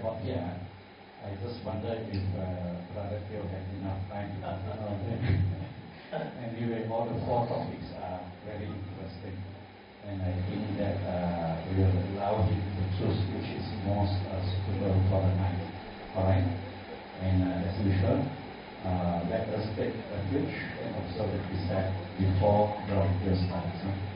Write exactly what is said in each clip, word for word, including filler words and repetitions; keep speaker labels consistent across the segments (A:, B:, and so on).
A: thought, yeah, I just wonder if uh, Brother Theo had enough time. Anyway, all the four topics are very interesting. And I think that uh, we will allow him to choose which is most uh, suitable for the night. Alright? And uh, as usual, uh, let us take refuge and observe the precepts before the video starts.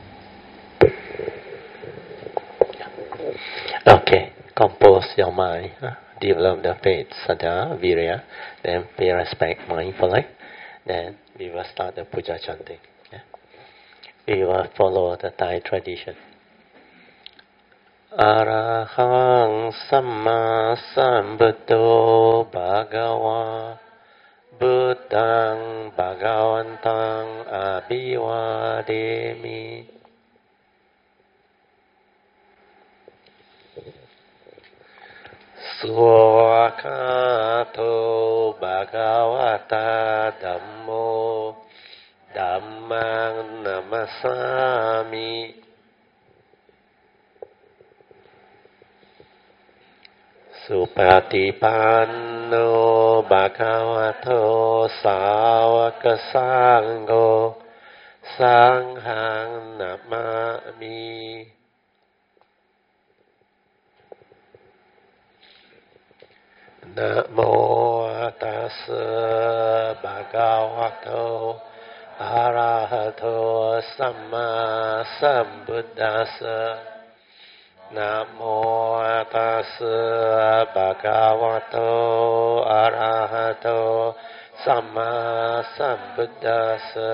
B: Huh? Okay, compose your mind, huh? Develop the faith, saddha, virya, then pay respect mindfully, then we will start the puja chanting. Yeah? We will follow the Thai tradition. Arahang Samma Sambuddho Bhagava Buddhang Bhagavantang Abhivademi. Swakato Bhagavata Dhammo Dhammang Namasami. Supatipanno Bhagavato Sāvaka Sangho Sanghang Namami. Namo Tassa Bhagavato Arahato Samma Sambuddhassa. Namo Tassa Bhagavato Arahato Samma Sambuddhassa.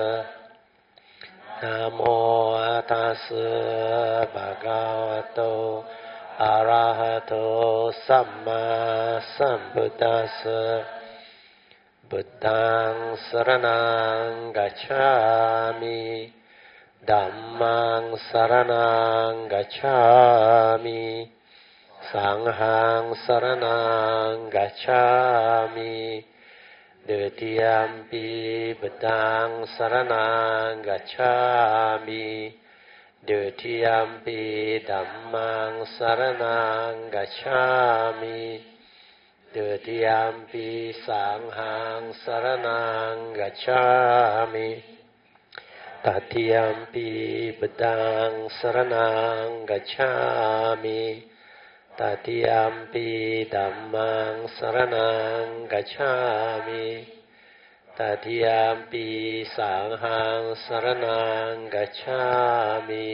B: Namo Tassa Bhagavato Arahato Samma Sambuddhassa. Buddhaṃ saranang gacchāmi. Dhammang saranang gacchāmi. Sanghang saranang gacchāmi. Dutiyampi buddhaṃ saranang gacchāmi. Dutiyampi dhammang saranang gacchāmi. Dutiyampi sanghang saranang gacchāmi. Tatiyampi buddhaṃ saranang gacchāmi. Tatiyampi dhammang saranang gacchāmi. Tatiyampi sanghang saranang gacchāmi.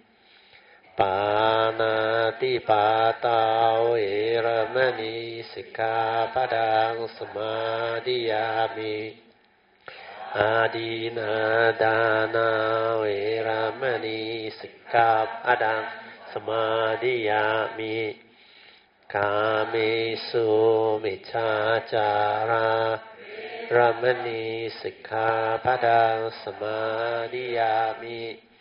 B: Pānātipātā veramani sikkhapadang samadhiyāmi. Adinādāna veramani sikkhapadang samadhiyāmi. Kāmesu micchācārā Ramani sikkhapadang samadhiyāmi.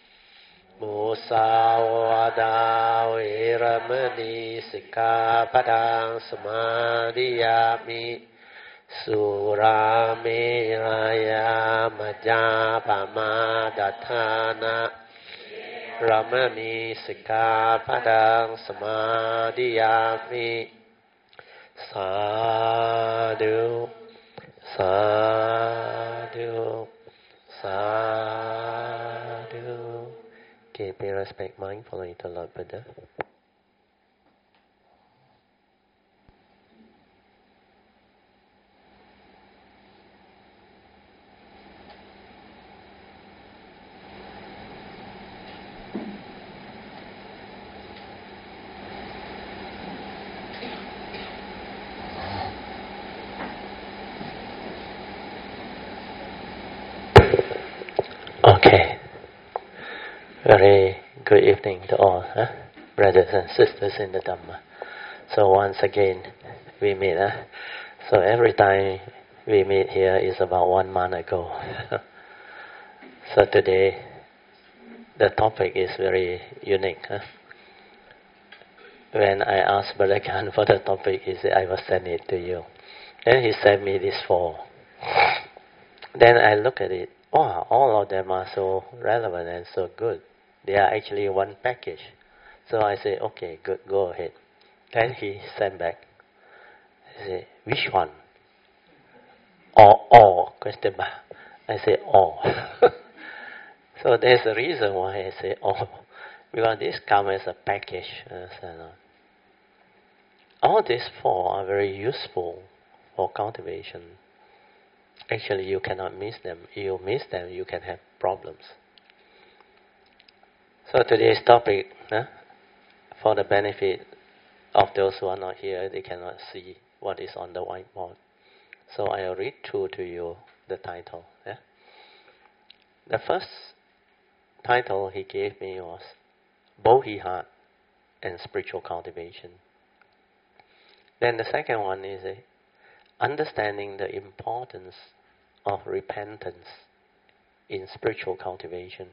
B: Musāvādā veramani sikkhapadang samadhiyāmi. Surameraya majjapamādāthāna Ramani sikkhapadang samadhiyāmi. Sadhu, sadhu, sadhu. Okay, pay respect mindfully to Lord Buddha. Okay. Very good evening to all, huh? Brothers and sisters in the Dhamma. So once again, we meet. Huh? So every time we meet here is about one month ago. So today, the topic is very unique. Huh? When I asked Brother Khan for the topic, he said, I will send it to you. Then he sent me this four. Then I look at it. Wow, all of them are so relevant and so good. They are actually one package. So I say, okay, good, go ahead. Then he sent back. He say, which one? All, all, question mark. I say, all. So there's a reason why I say all. Because this comes as a package. Understand? All these four are very useful for cultivation. Actually, you cannot miss them. If you miss them, you can have problems. So today's topic, huh, for the benefit of those who are not here, they cannot see what is on the whiteboard. So I'll read through to you the title. Yeah? The first title he gave me was Bodhi Heart and Spiritual Cultivation. Then the second one is uh, understanding the importance of repentance in spiritual cultivation.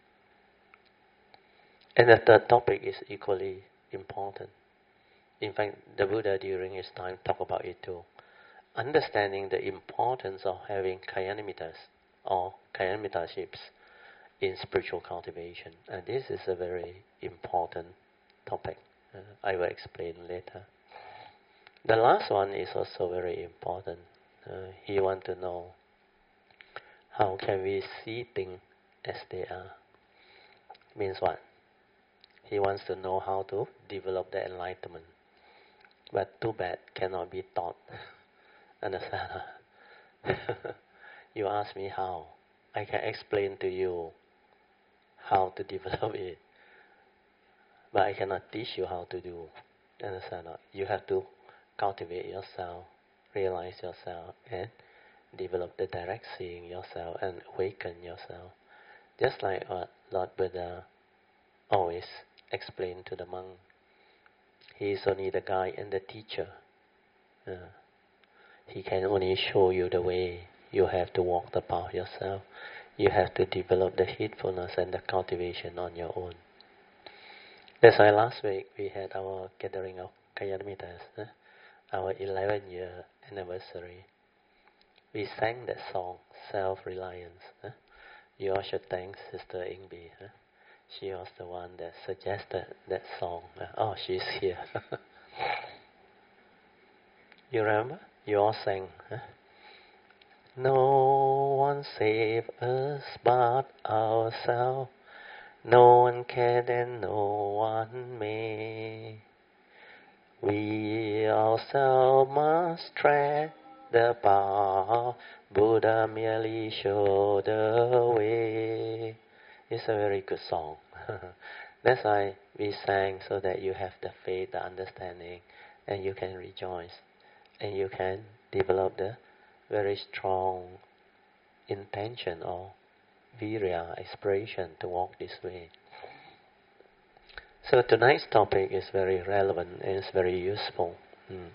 B: And the third topic is equally important. In fact, the Buddha during his time talked about it too. Understanding the importance of having kalyanamittas or kalyanamittaship in spiritual cultivation. And this is a very important topic. Uh, I will explain later. The last one is also very important. Uh, he wants to know how can we see things as they are. Means what? He wants to know how to develop the enlightenment. But too bad, cannot be taught. Understand? You ask me how. I can explain to you how to develop it. But I cannot teach you how to do. Understand? You have to cultivate yourself, realize yourself, and develop the direct seeing yourself and awaken yourself. Just like what Lord Buddha always explained to the monk. He is only the guide and the teacher. Uh, he can only show you the way. You have to walk the path yourself. You have to develop the heedfulness and the cultivation on your own. That's why last week we had our gathering of Kalyanamitas, uh, our eleventh year anniversary. We sang that song, Self-Reliance. Uh. You all should thank Sister Ingbi. Uh. She was the one that suggested that song. Uh, oh, she's here. You remember? You all sang. Huh? No one save us but ourselves. No one can and no one may. We ourselves must tread the path. Buddha merely showed the way. It's a very good song. That's why we sang, so that you have the faith, the understanding, and you can rejoice. And you can develop the very strong intention or virya, aspiration to walk this way. So tonight's topic is very relevant and it's very useful. Hmm.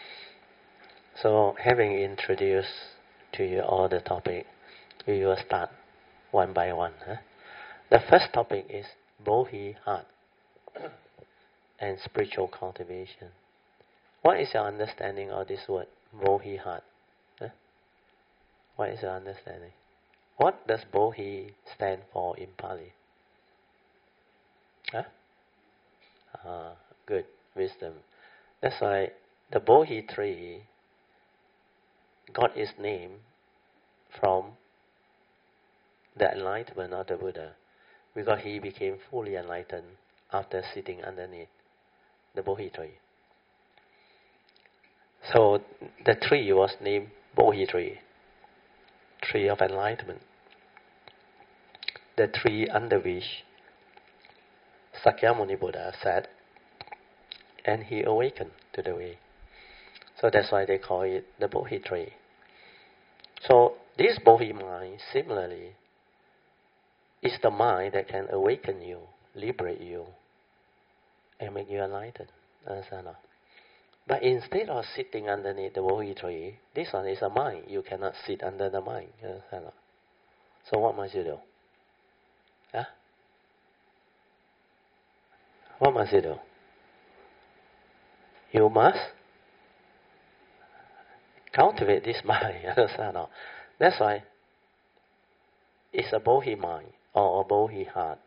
B: So having introduced to you all the topic, we will start one by one. Huh? The first topic is Bodhi Heart and spiritual cultivation. What is your understanding of this word, Bodhi Heart? Huh? What is your understanding? What does Bodhi stand for in Pali? Huh? Ah, good, wisdom. That's why the Bodhi tree got its name from the enlightenment of the Buddha, because he became fully enlightened after sitting underneath the Bodhi tree. So the tree was named Bodhi tree, tree of enlightenment, the tree under which Sakyamuni Buddha sat and he awakened to the way. So that's why they call it the Bodhi tree. So this Bodhi mind, similarly, is the mind that can awaken you, liberate you, and make you enlightened. Understand? But instead of sitting underneath the Bodhi tree, this one is a mind. You cannot sit under the mind. Understand? So what must you do? Huh? What must you do? You must cultivate this mind. Understand? That's why it's a Bodhi mind or a Bodhi heart.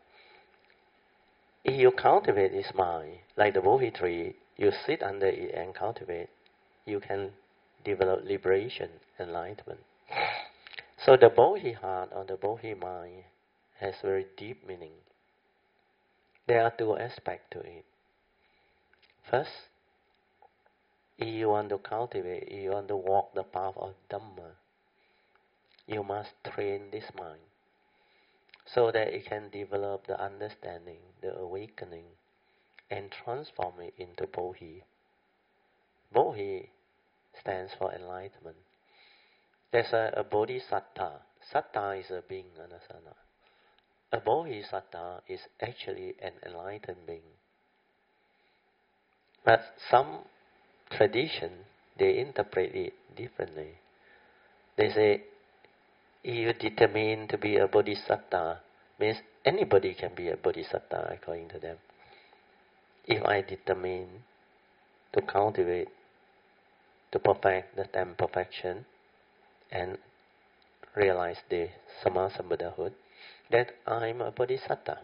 B: If you cultivate this mind, like the Bodhi tree, you sit under it and cultivate, you can develop liberation, enlightenment. So the Bodhi heart or the Bodhi mind has very deep meaning. There are two aspects to it. First, if you want to cultivate, if you want to walk the path of Dhamma, you must train this mind so that it can develop the understanding, the awakening, and transform it into Bodhi. Bodhi stands for enlightenment. There's a, a Bodhisattva. Sattva is a being, understand? A Bodhisattva is actually an enlightened being. But some tradition, they interpret it differently. They say, if you determine to be a Bodhisattva, means anybody can be a Bodhisattva according to them. If I determine to cultivate, to perfect the ten perfection, and realize the Sammasambuddhahood, that I'm a Bodhisattva.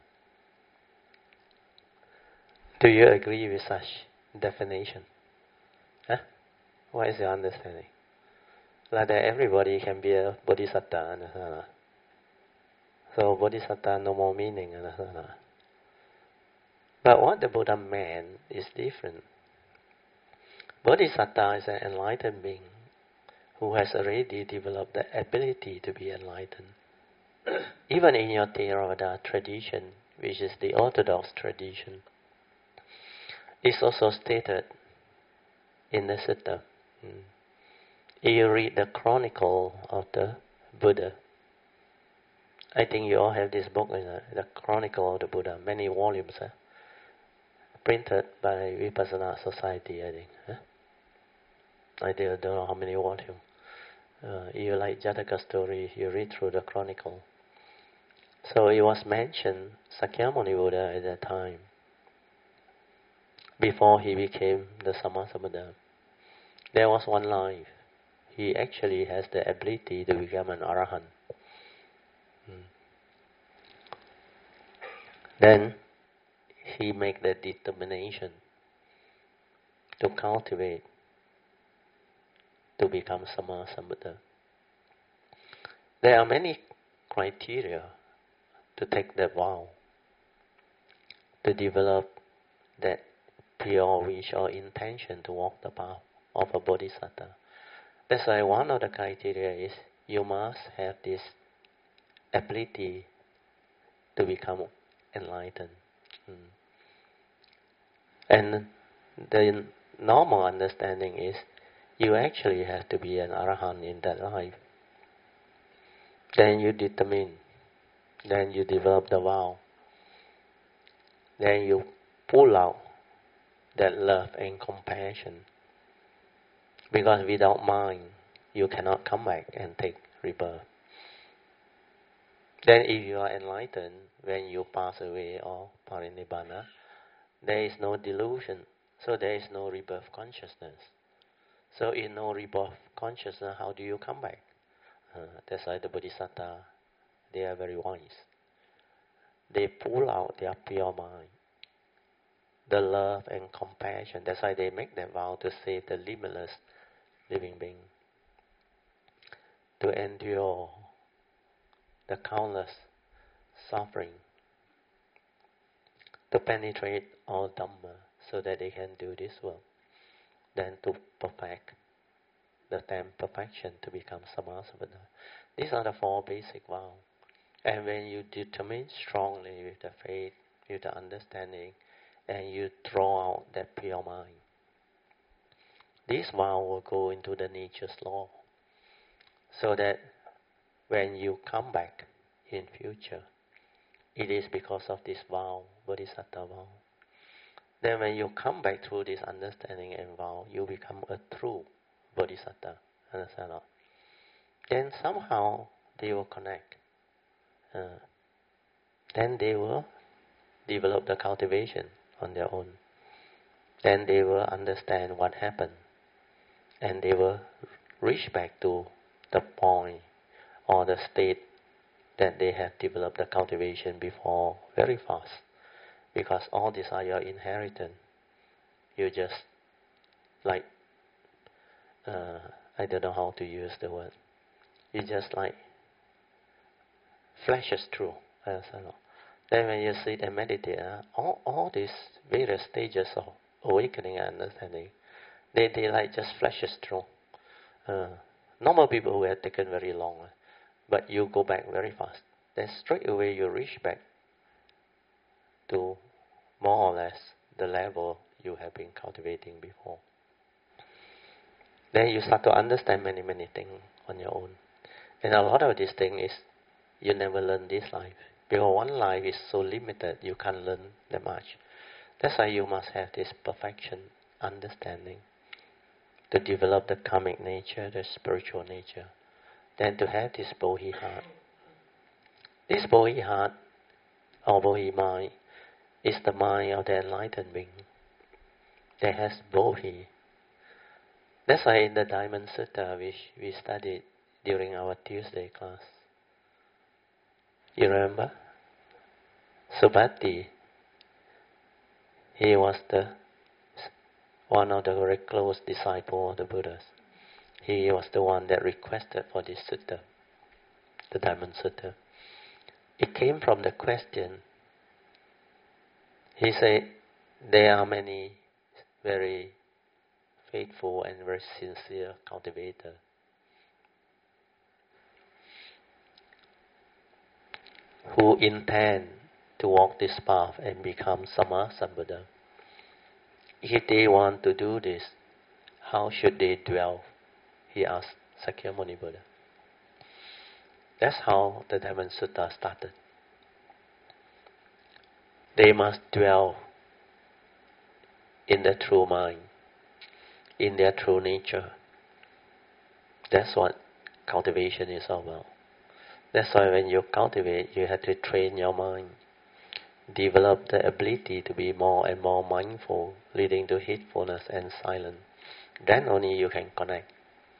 B: Do you agree with such definition? Huh? What is your understanding? Like that everybody can be a Bodhisattva. Understand? So Bodhisattva no more meaning. Understand? But what the Buddha meant is different. Bodhisattva is an enlightened being who has already developed the ability to be enlightened. Even in your Theravada tradition, which is the orthodox tradition, it's also stated in the sutta. Mm. If you read the chronicle of the Buddha, I think you all have this book, in the, the Chronicle of the Buddha, many volumes, eh? Printed by Vipassana Society, I think. Eh? I don't know how many volumes. Uh, if you like Jataka story, you read through the chronicle. So it was mentioned, Sakyamuni Buddha at that time, before he became the Sammasambuddha, there was one life. He actually has the ability to become an Arahant. Hmm. Then he made the determination to cultivate to become Sammasambuddha. There are many criteria to take that vow, to develop that pure wish or intention to walk the path of a Bodhisattva. That's why one of the criteria is you must have this ability to become enlightened. Mm. And the normal understanding is you actually have to be an Arahant in that life. Then you determine, then you develop the vow, then you pull out that love and compassion. Because without mind, you cannot come back and take rebirth. Then if you are enlightened, when you pass away or parinibbana, there is no delusion, so there is no rebirth consciousness. So in no rebirth consciousness, how do you come back? Uh, that's why the Bodhisattva, they are very wise. They pull out their pure mind, the love and compassion. That's why they make that vow to save the limitless living being, to endure the countless suffering, to penetrate all Dhamma so that they can do this work, then to perfect the ten perfection to become Sammasambuddha. These are the four basic vows. And when you determine strongly with the faith, with the understanding, and you draw out that pure mind, this vow will go into the nature's law, so that when you come back in future, it is because of this vow, Bodhisattva vow. Then when you come back through this understanding and vow, you become a true Bodhisattva. Understand? Then somehow they will connect. Uh, then they will develop the cultivation on their own. Then they will understand what happened. And they will reach back to the point or the state that they have developed the cultivation before very fast. Because all these are your inheritance. You just, like uh, I don't know how to use the word. It just like flashes through. Uh, so then when you sit and meditate, uh, all, all these various stages of awakening and understanding, they, they like just flashes through. Uh, normal people will have taken very long, uh, but you go back very fast. Then straight away you reach back to more or less the level you have been cultivating before. Then you start to understand many, many things on your own. And a lot of these things is you never learn this life. Because one life is so limited, you can't learn that much. That's why you must have this perfection, understanding, to develop the karmic nature, the spiritual nature. Then to have this Bodhi heart. This Bodhi heart, or Bodhi mind, is the mind of the enlightened being that has Bodhi. That's why in the Diamond Sutta, which we studied during our Tuesday class, you remember? Subhati, he was the one of the very close disciples of the Buddhas. He was the one that requested for this sutta, the Diamond Sutta. It came from the question. He said, there are many very faithful and very sincere cultivators who intend to walk this path and become Sama Sambuddha. If they want to do this, how should they dwell? He asked Sakyamuni Buddha. That's how the Diamond Sutta started. They must dwell in the true mind, in their true nature. That's what cultivation is all about. That's why when you cultivate, you have to train your mind, develop the ability to be more and more mindful, leading to heedfulness and silence. Then only you can connect.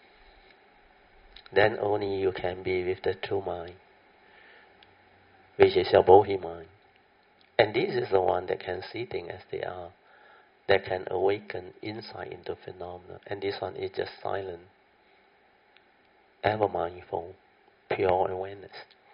B: Then only you can be with the true mind, which is your Bodhi mind. And this is the one that can see things as they are, that can awaken insight into phenomena. And this one is just silent, ever mindful, pure awareness.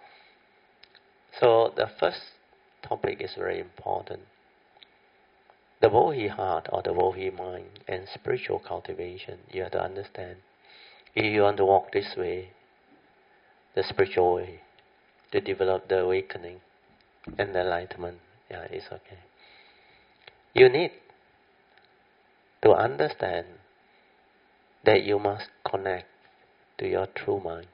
B: So the first topic is very important. The Bodhi heart or the Bodhi mind and spiritual cultivation, you have to understand. If you want to walk this way, the spiritual way, to develop the awakening and the enlightenment, yeah, it's okay. You need to understand that you must connect to your true mind.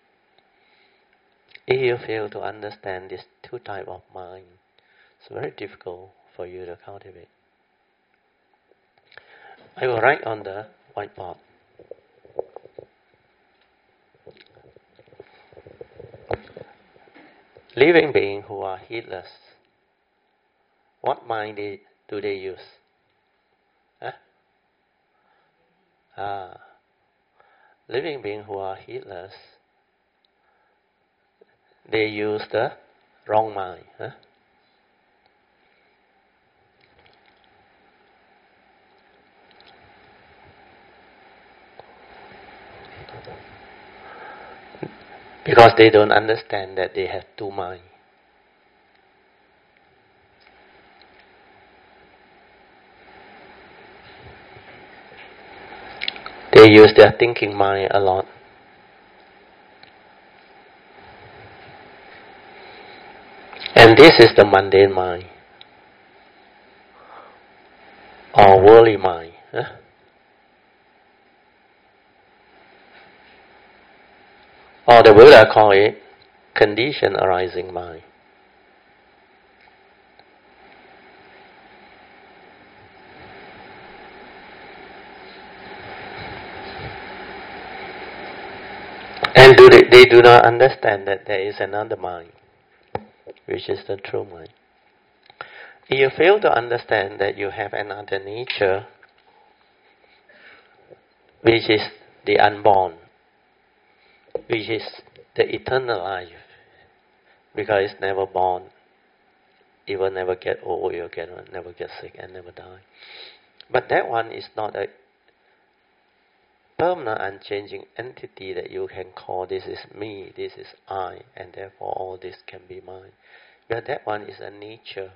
B: If you fail to understand these two types of mind, it's very difficult for you to cultivate. I will write on the whiteboard. Living beings who are heedless, what mind they, do they use? Huh? Ah, living beings who are heedless, they use the wrong mind. Huh? Because they don't understand that they have two minds. They use their thinking mind a lot. And this is the mundane mind, or worldly mind. Huh? Or the Buddha call it condition arising mind. And do they, they do not understand that there is another mind, which is the true mind. If you fail to understand that you have another nature, which is the unborn, which is the eternal life, because it's never born, it will never get old, it will get, never get sick and never die. But that one is not a permanent unchanging entity that you can call this is me, this is I, and therefore all this can be mine. But that one is a nature.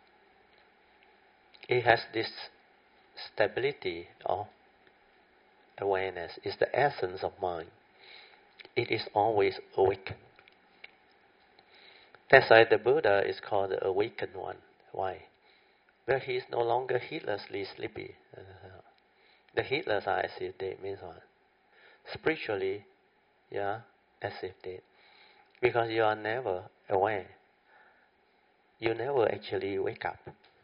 B: It has this stability of awareness. It's the essence of mind. It is always awake. That's why the Buddha is called the awakened one. Why? Well, he is no longer heedlessly sleepy. Uh, the heedless are as if dead means what? Spiritually, yeah, as if dead. Because you are never aware. You never actually wake up.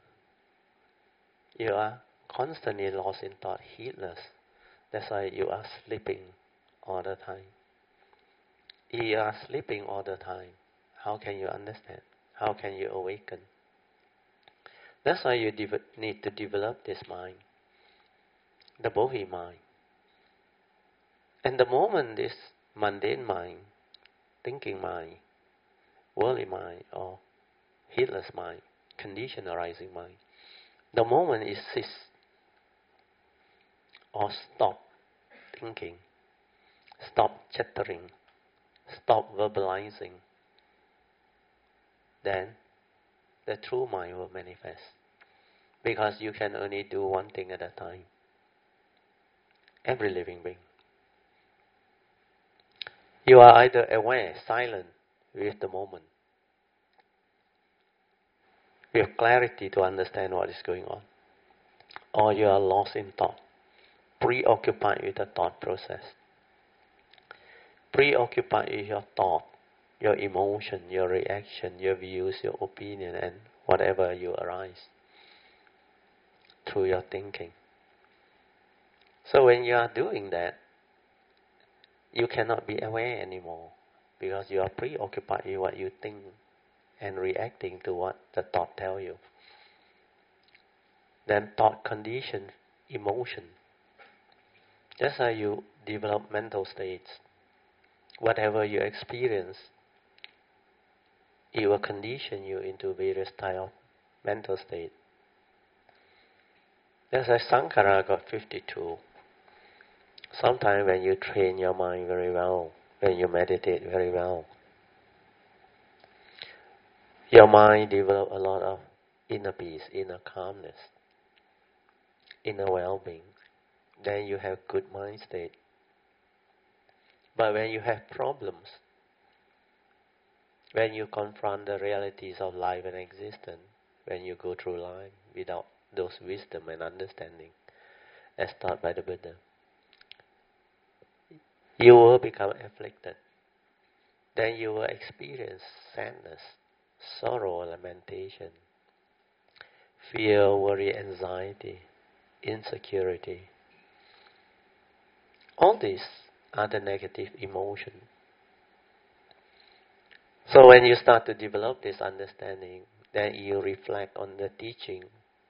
B: You are constantly lost in thought, heedless. That's why you are sleeping all the time. If you are sleeping all the time, how can you understand? How can you awaken? That's why you de- need to develop this mind, the Bodhi mind. And the moment this mundane mind, thinking mind, worldly mind, or heedless mind, condition arising mind, the moment it ceases or stop thinking, stop chattering, stop verbalizing, then the true mind will manifest. Because you can only do one thing at a time. Every living being. You are either aware, silent, with the moment, with clarity to understand what is going on, or you are lost in thought, preoccupied with the thought process, preoccupied with your thought, your emotion, your reaction, your views, your opinion, and whatever you arise through your thinking. So when you are doing that, you cannot be aware anymore because you are preoccupied with what you think and reacting to what the thought tells you. Then thought conditions emotion. That's how you develop mental states. Whatever you experience, it will condition you into various types of mental states. That's why Sankara got fifty-two. Sometimes when you train your mind very well, when you meditate very well, your mind develops a lot of inner peace, inner calmness, inner well-being. Then you have good mind state. But when you have problems, when you confront the realities of life and existence, when you go through life without those wisdom and understanding, as taught by the Buddha, you will become afflicted. Then you will experience sadness, sorrow, lamentation, fear, worry, anxiety, insecurity. All these are the negative emotions. So when you start to develop this understanding, then you reflect on the teaching.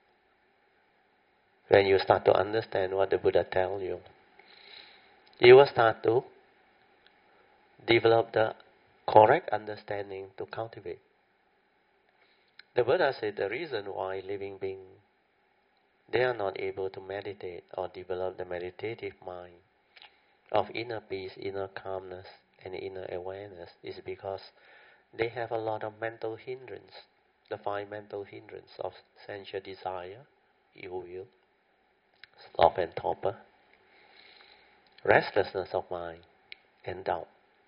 B: When you start to understand what the Buddha tells you, you will start to develop the correct understanding to cultivate. The Buddha said the reason why living beings, they are not able to meditate or develop the meditative mind of inner peace, inner calmness, and inner awareness is because they have a lot of mental hindrance. The five mental hindrance of sensual desire, ill will, sloth and torpor, restlessness of mind, and doubt.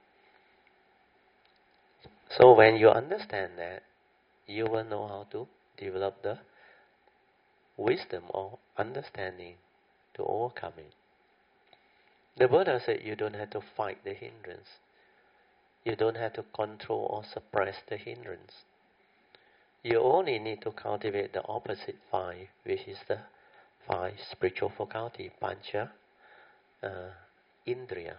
B: So when you understand that, you will know how to develop the wisdom or understanding to overcome it. The Buddha said you don't have to fight the hindrance. You don't have to control or suppress the hindrance. You only need to cultivate the opposite five, which is the five spiritual faculty, pancha uh, indriyas.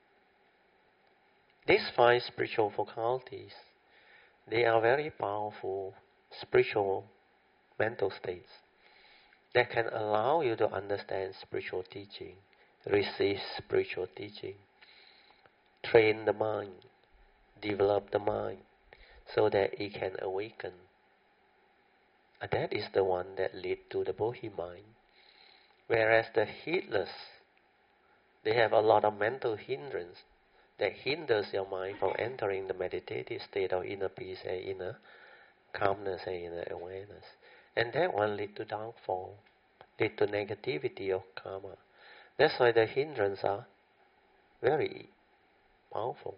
B: These five spiritual faculties, they are very powerful spiritual mental states that can allow you to understand spiritual teaching, receive spiritual teaching, train the mind, develop the mind so that it can awaken. And that is the one that leads to the Bodhi mind. Whereas the heedless They have a lot of mental hindrance that hinders your mind from entering the meditative state of inner peace and inner calmness and inner awareness. And that one lead to downfall, lead to negativity of karma. That's why the hindrances are very powerful.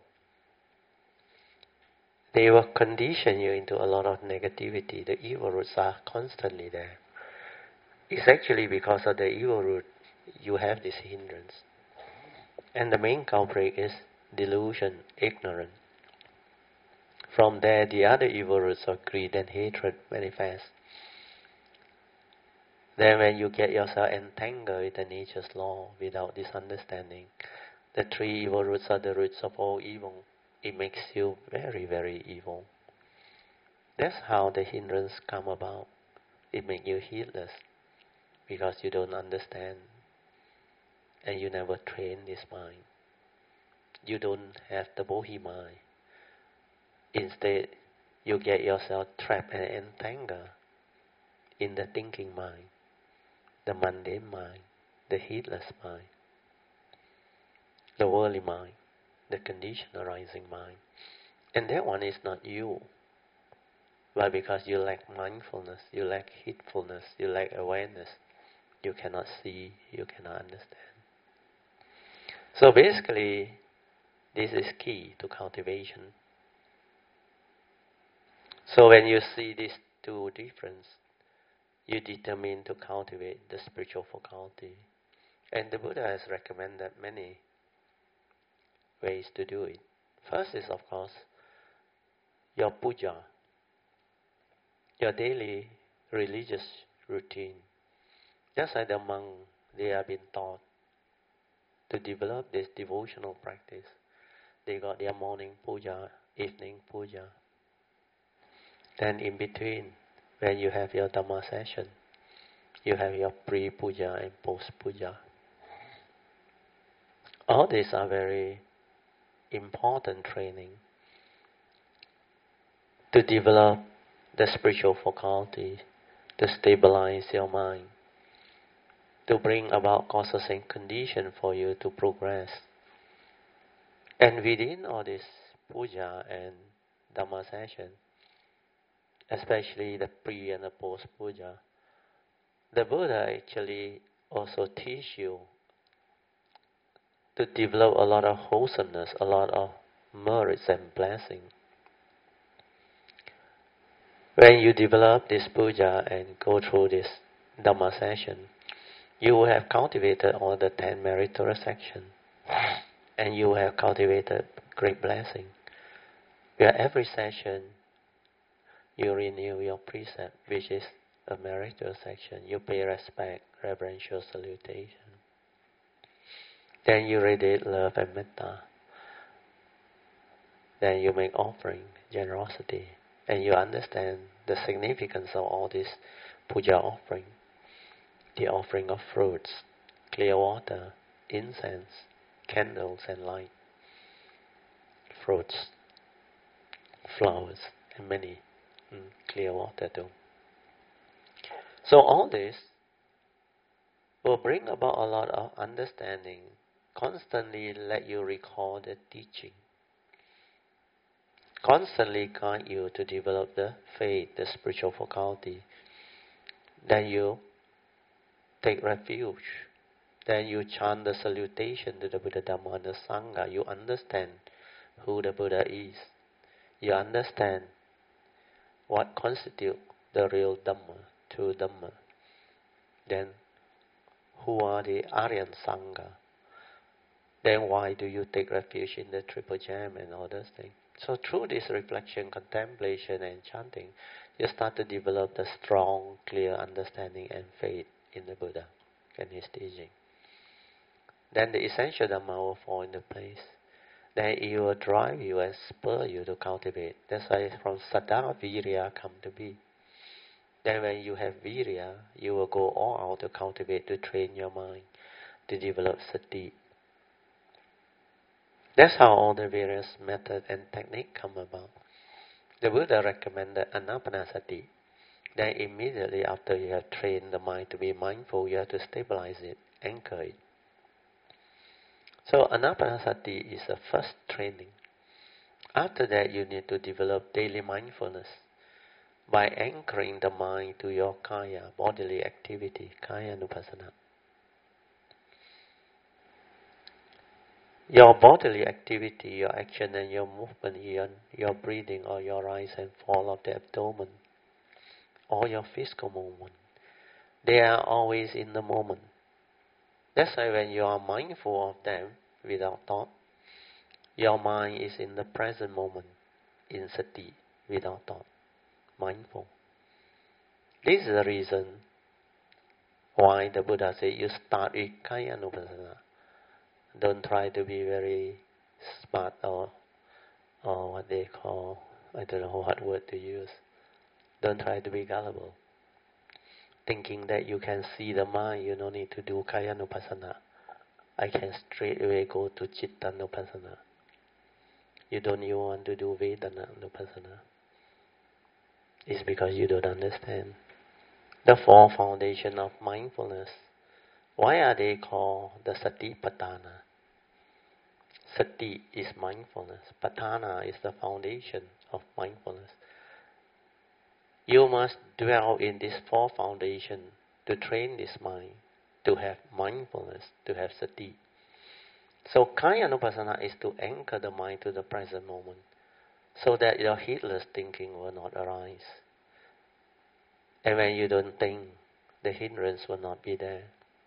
B: They will condition you into a lot of negativity. The evil roots are constantly there. It's actually because of the evil root you have this hindrance. And the main culprit is delusion, ignorance. From there, the other evil roots of greed and hatred manifest. Then when you get yourself entangled with the nature's law without this understanding, the three evil roots are the roots of all evil. It makes you very, very evil. That's how the hindrance come about. It makes you heedless because you don't understand and you never train this mind. You don't have the bodhi mind. Instead, you get yourself trapped and entangled in the thinking mind, the mundane mind, the heedless mind, the worldly mind, the condition arising mind. And that one is not you. But because you lack mindfulness, you lack heedfulness, you lack awareness, you cannot see, you cannot understand. So basically, this is key to cultivation. So when you see these two differences, you determine to cultivate the spiritual faculty. And the Buddha has recommended many ways to do it. First is, of course, your puja, your daily religious routine. Just like the monk, they have been taught to develop this devotional practice. They got their morning puja, evening puja. Then in between, when you have your Dhamma session, you have your pre-puja and post-puja. All these are very important training to develop the spiritual faculty, to stabilize your mind, to bring about causes and conditions for you to progress. And within all this puja and Dhamma session, especially the pre and the post puja, the Buddha actually also teach you to develop a lot of wholesomeness, a lot of merits and blessings. When you develop this puja and go through this Dhamma session, you will have cultivated all the ten meritorious actions, and you will have cultivated great blessing. Where every session you renew your precept, which is a meritorious action. You pay respect, reverential salutation. Then you radiate love and metta. Then you make offering, generosity, and you understand the significance of all this puja offering. The offering of fruits, clear water, incense, candles and light, fruits, flowers, and many mm, clear water too. So all this will bring about a lot of understanding, constantly let you recall the teaching, constantly guide you to develop the faith, the spiritual faculty. Then you take refuge. Then you chant the salutation to the Buddha, Dhamma, and the Sangha. You understand who the Buddha is. You understand what constitutes the real Dhamma, true Dhamma. Then who are the Aryan Sangha? Then why do you take refuge in the Triple Gem and all those things? So through this reflection, contemplation and chanting, you start to develop the strong, clear understanding and faith in the Buddha and his teaching. Then the essential Dhamma will fall into place. Then it will drive you and spur you to cultivate. That's why from Saddha, Virya come to be. Then when you have Virya, you will go all out to cultivate, to train your mind, to develop Sati. That's how all the various methods and techniques come about. The Buddha recommended Anapanasati. Then immediately after you have trained the mind to be mindful, you have to stabilize it, anchor it. So anapanasati is the first training. After that, you need to develop daily mindfulness by anchoring the mind to your kaya, bodily activity, kaya nupassana. Your bodily activity, your action and your movement, your, your breathing or your rise and fall of the abdomen, or your physical movement, they are always in the moment. That's why when you are mindful of them without thought, your mind is in the present moment, in sati, without thought, mindful. This is the reason why the Buddha said you start with kaya nupassana. Don't try to be very smart or, or what they call, I don't know what word to use. Don't try to be gullible. Thinking that you can see the mind, you don't need to do kaya nupassana. I can straight away go to citta nupassana. You don't even want to do vedana nupassana. It's because you don't understand the four foundations of mindfulness. Why are they called the satipatthana? Sati is mindfulness. Patthana is the foundation of mindfulness. You must dwell in these four foundations to train this mind, to have mindfulness, to have sati. So kaya nupassana is to anchor the mind to the present moment, so that your heedless thinking will not arise. And when you don't think, the hindrance will not be there.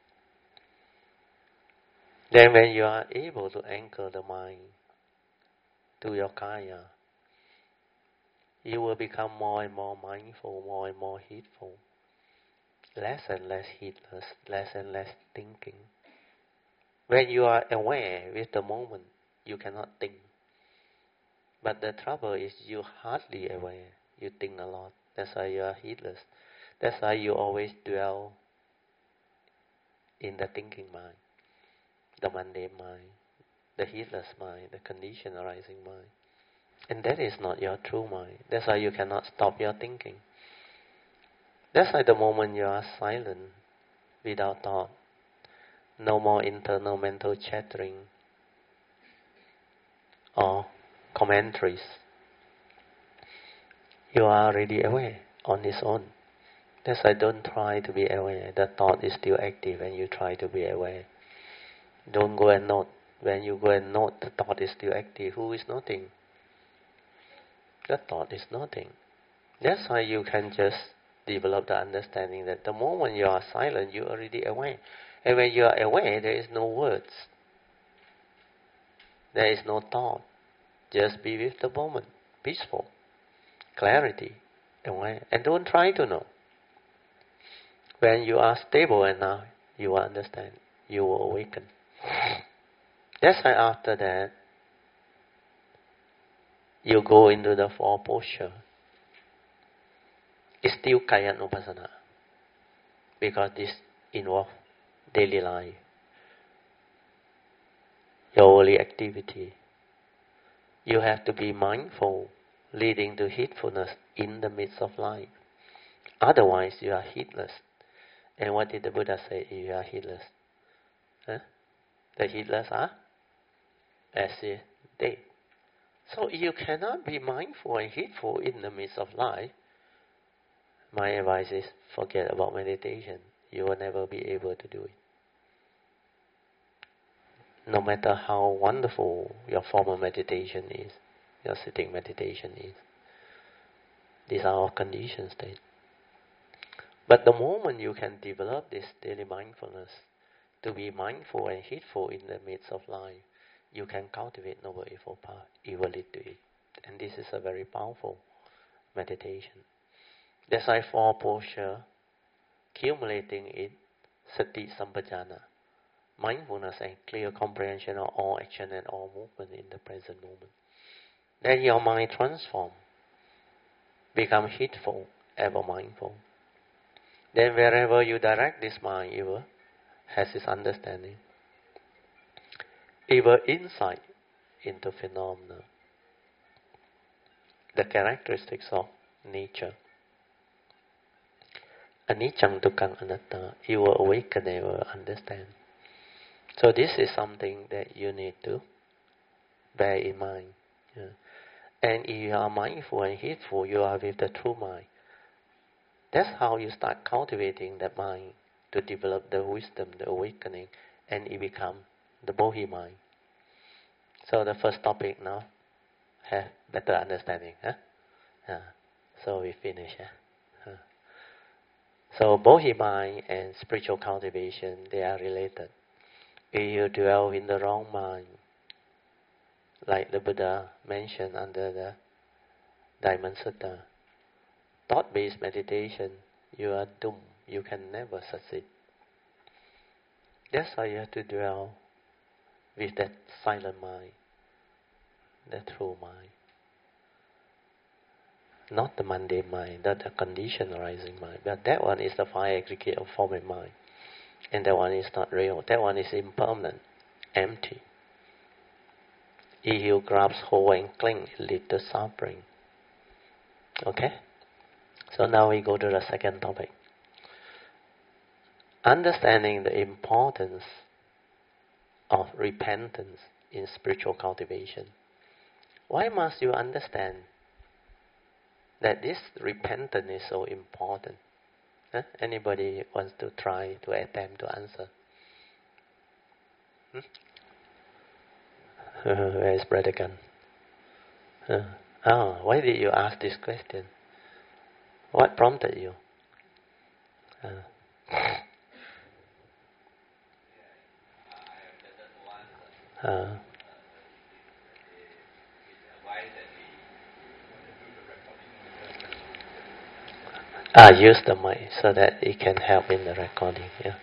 B: Then when you are able to anchor the mind to your kaya, you will become more and more mindful, more and more heedful, less and less heedless, less and less thinking. When you are aware with the moment, you cannot think. But the trouble is you hardly aware. You think a lot. That's why you are heedless. That's why you always dwell in the thinking mind, the mundane mind, the heedless mind, the condition arising mind. And that is not your true mind. That's why you cannot stop your thinking. That's why the moment you are silent, without thought, no more internal mental chattering or commentaries, you are already aware on its own. That's why don't try to be aware. The thought is still active and you try to be aware. Don't go and note. When you go and note, the thought is still active. Who is noting? The thought is noting. That's why you can just develop the understanding that the moment you are silent, you are already aware. And when you are aware, there is no words. There is no thought. Just be with the moment. Peaceful. Clarity. Aware. And don't try to know. When you are stable enough, you will understand. You will awaken. That's why after that, you go into the four posture. It's still kaya nupassana. Because this involves daily life. Your daily activity. You have to be mindful, leading to heedfulness in the midst of life. Otherwise, you are heedless. And what did the Buddha say if you are heedless? Huh? The heedless are as if dead. So you cannot be mindful and heedful in the midst of life. My advice is forget about meditation. You will never be able to do it. No matter how wonderful your formal meditation is, your sitting meditation is. These are all conditioned states. But the moment you can develop this daily mindfulness, to be mindful and heedful in the midst of life, you can cultivate Noble Eightfold Path. It will lead to it. And this is a very powerful meditation. That's why four posture, accumulating it, sati sampajana, mindfulness and clear comprehension of all action and all movement in the present moment. Then your mind transforms, become heedful, ever mindful. Then wherever you direct this mind, it will has its understanding. It will insight into phenomena, the characteristics of nature. Anicca dukkha anatta, it will awaken and it will understand. So this is something that you need to bear in mind. Yeah. And if you are mindful and heedful, you are with the true mind. That's how you start cultivating that mind to develop the wisdom, the awakening, and it becomes the Bodhi mind. So the first topic now, have better understanding. Huh? Uh, so we finish. Huh? Uh. So Bodhi mind and spiritual cultivation, they are related. If you dwell in the wrong mind, like the Buddha mentioned under the Diamond Sutta, thought-based meditation, you are doomed. You can never succeed. That's why you have to dwell with that silent mind, that true mind. Not the mundane mind, not the conditioned arising mind. But that one is the fire aggregate of form and mind. And that one is not real. That one is impermanent, empty. If you grasp hold and cling, it leads to suffering. Okay? So now we go to the second topic. Understanding the importance of repentance in spiritual cultivation. Why must you understand that this repentance is so important? Huh? Anybody wants to try to attempt to answer? Hmm? Uh, where is Brother Gun? Uh, oh, why did you ask this question? What prompted you? Uh, uh, ah, use the mic so that it can help in the recording. Yeah.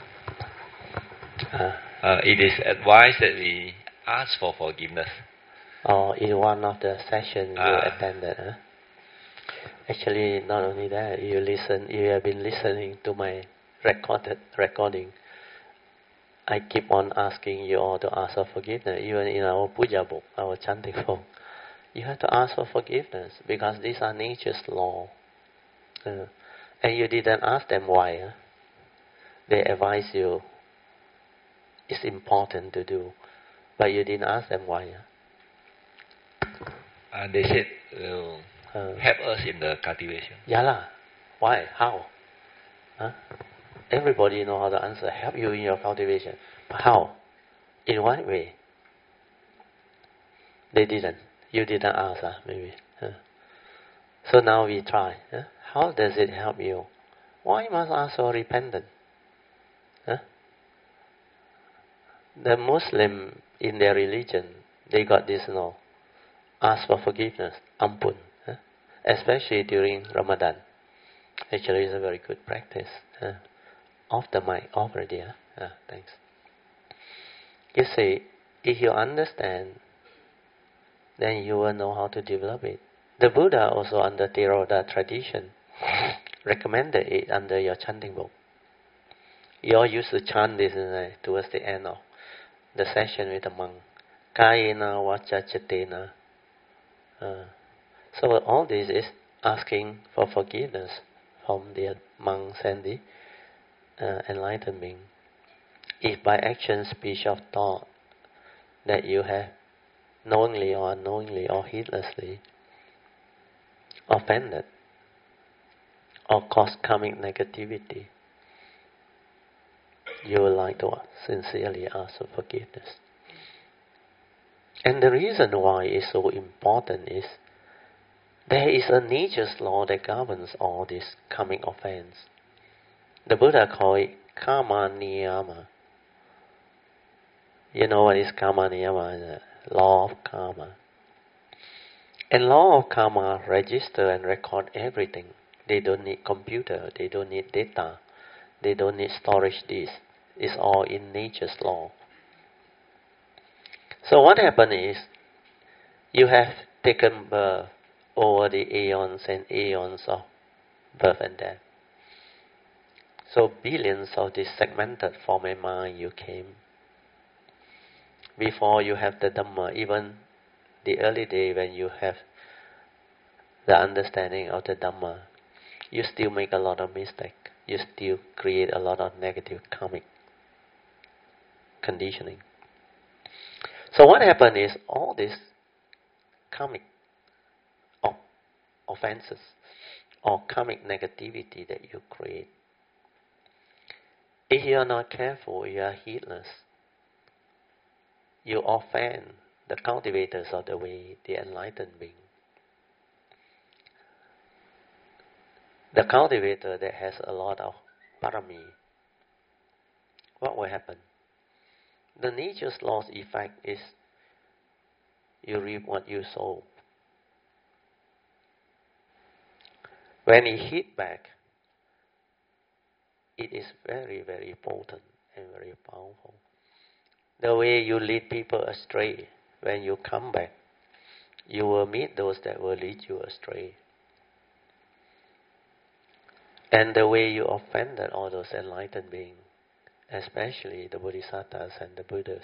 B: Uh,
C: uh, it is advised that we ask for forgiveness.
B: Or in one of the sessions
C: uh,
B: you attended, huh? Actually, not only that, you listen. You have been listening to my recorded recording. I keep on asking you all to ask for forgiveness. Even in our puja book, our chanting book, you have to ask for forgiveness because these are nature's law. Uh, and you didn't ask them why. Huh? They advise you it's important to do, but you didn't ask them why. Huh?
C: And they said will uh, help us in the cultivation.
B: Yeah lah. Why? How? Huh? Everybody know how to answer. Help you in your cultivation. But how? In what way? They didn't. You didn't ask, huh? Maybe. Huh? So now we try. Huh? How does it help you? Why must ask for repentance? Huh? The Muslim in their religion, they got this law. Ask for forgiveness. Ampun. Huh? Especially during Ramadan. Actually, it's a very good practice. Huh? Off the mic, off already. Huh? Ah, thanks. You see, if you understand, then you will know how to develop it. The Buddha also under Theravada tradition recommended it under your chanting book. You all used to chant this uh, towards the end of the session with the monk. Kayena vacha citena. Uh, so all this is asking for forgiveness from the monks and the uh, enlightened being. If by action, speech, or thought that you have knowingly or unknowingly or heedlessly offended or caused karmic negativity, you would like to sincerely ask for forgiveness. And the reason why it's so important is there is a nature's law that governs all this karmic offense. The Buddha called it karma niyama. You know what is karma niyama? The law of karma. And law of karma register and record everything. They don't need computer. They don't need data. They don't need storage disk. It's all in nature's law. So what happened is, you have taken birth over the aeons and aeons of birth and death. So billions of this segmented form and mind you came. Before you have the Dhamma, even the early day when you have the understanding of the Dhamma, you still make a lot of mistake. You still create a lot of negative karmic. conditioning. So what happened is all this karmic offenses or karmic negativity that you create, if you are not careful, you are heedless, you offend the cultivators of the way, the enlightened being. The cultivator that has a lot of parami, what will happen? The nature's law's effect is you reap what you sow. When it hit back, it is very, very potent and very powerful. The way you lead people astray, when you come back, you will meet those that will lead you astray. And the way you offended all those enlightened beings, especially the Bodhisattvas and the Buddhas,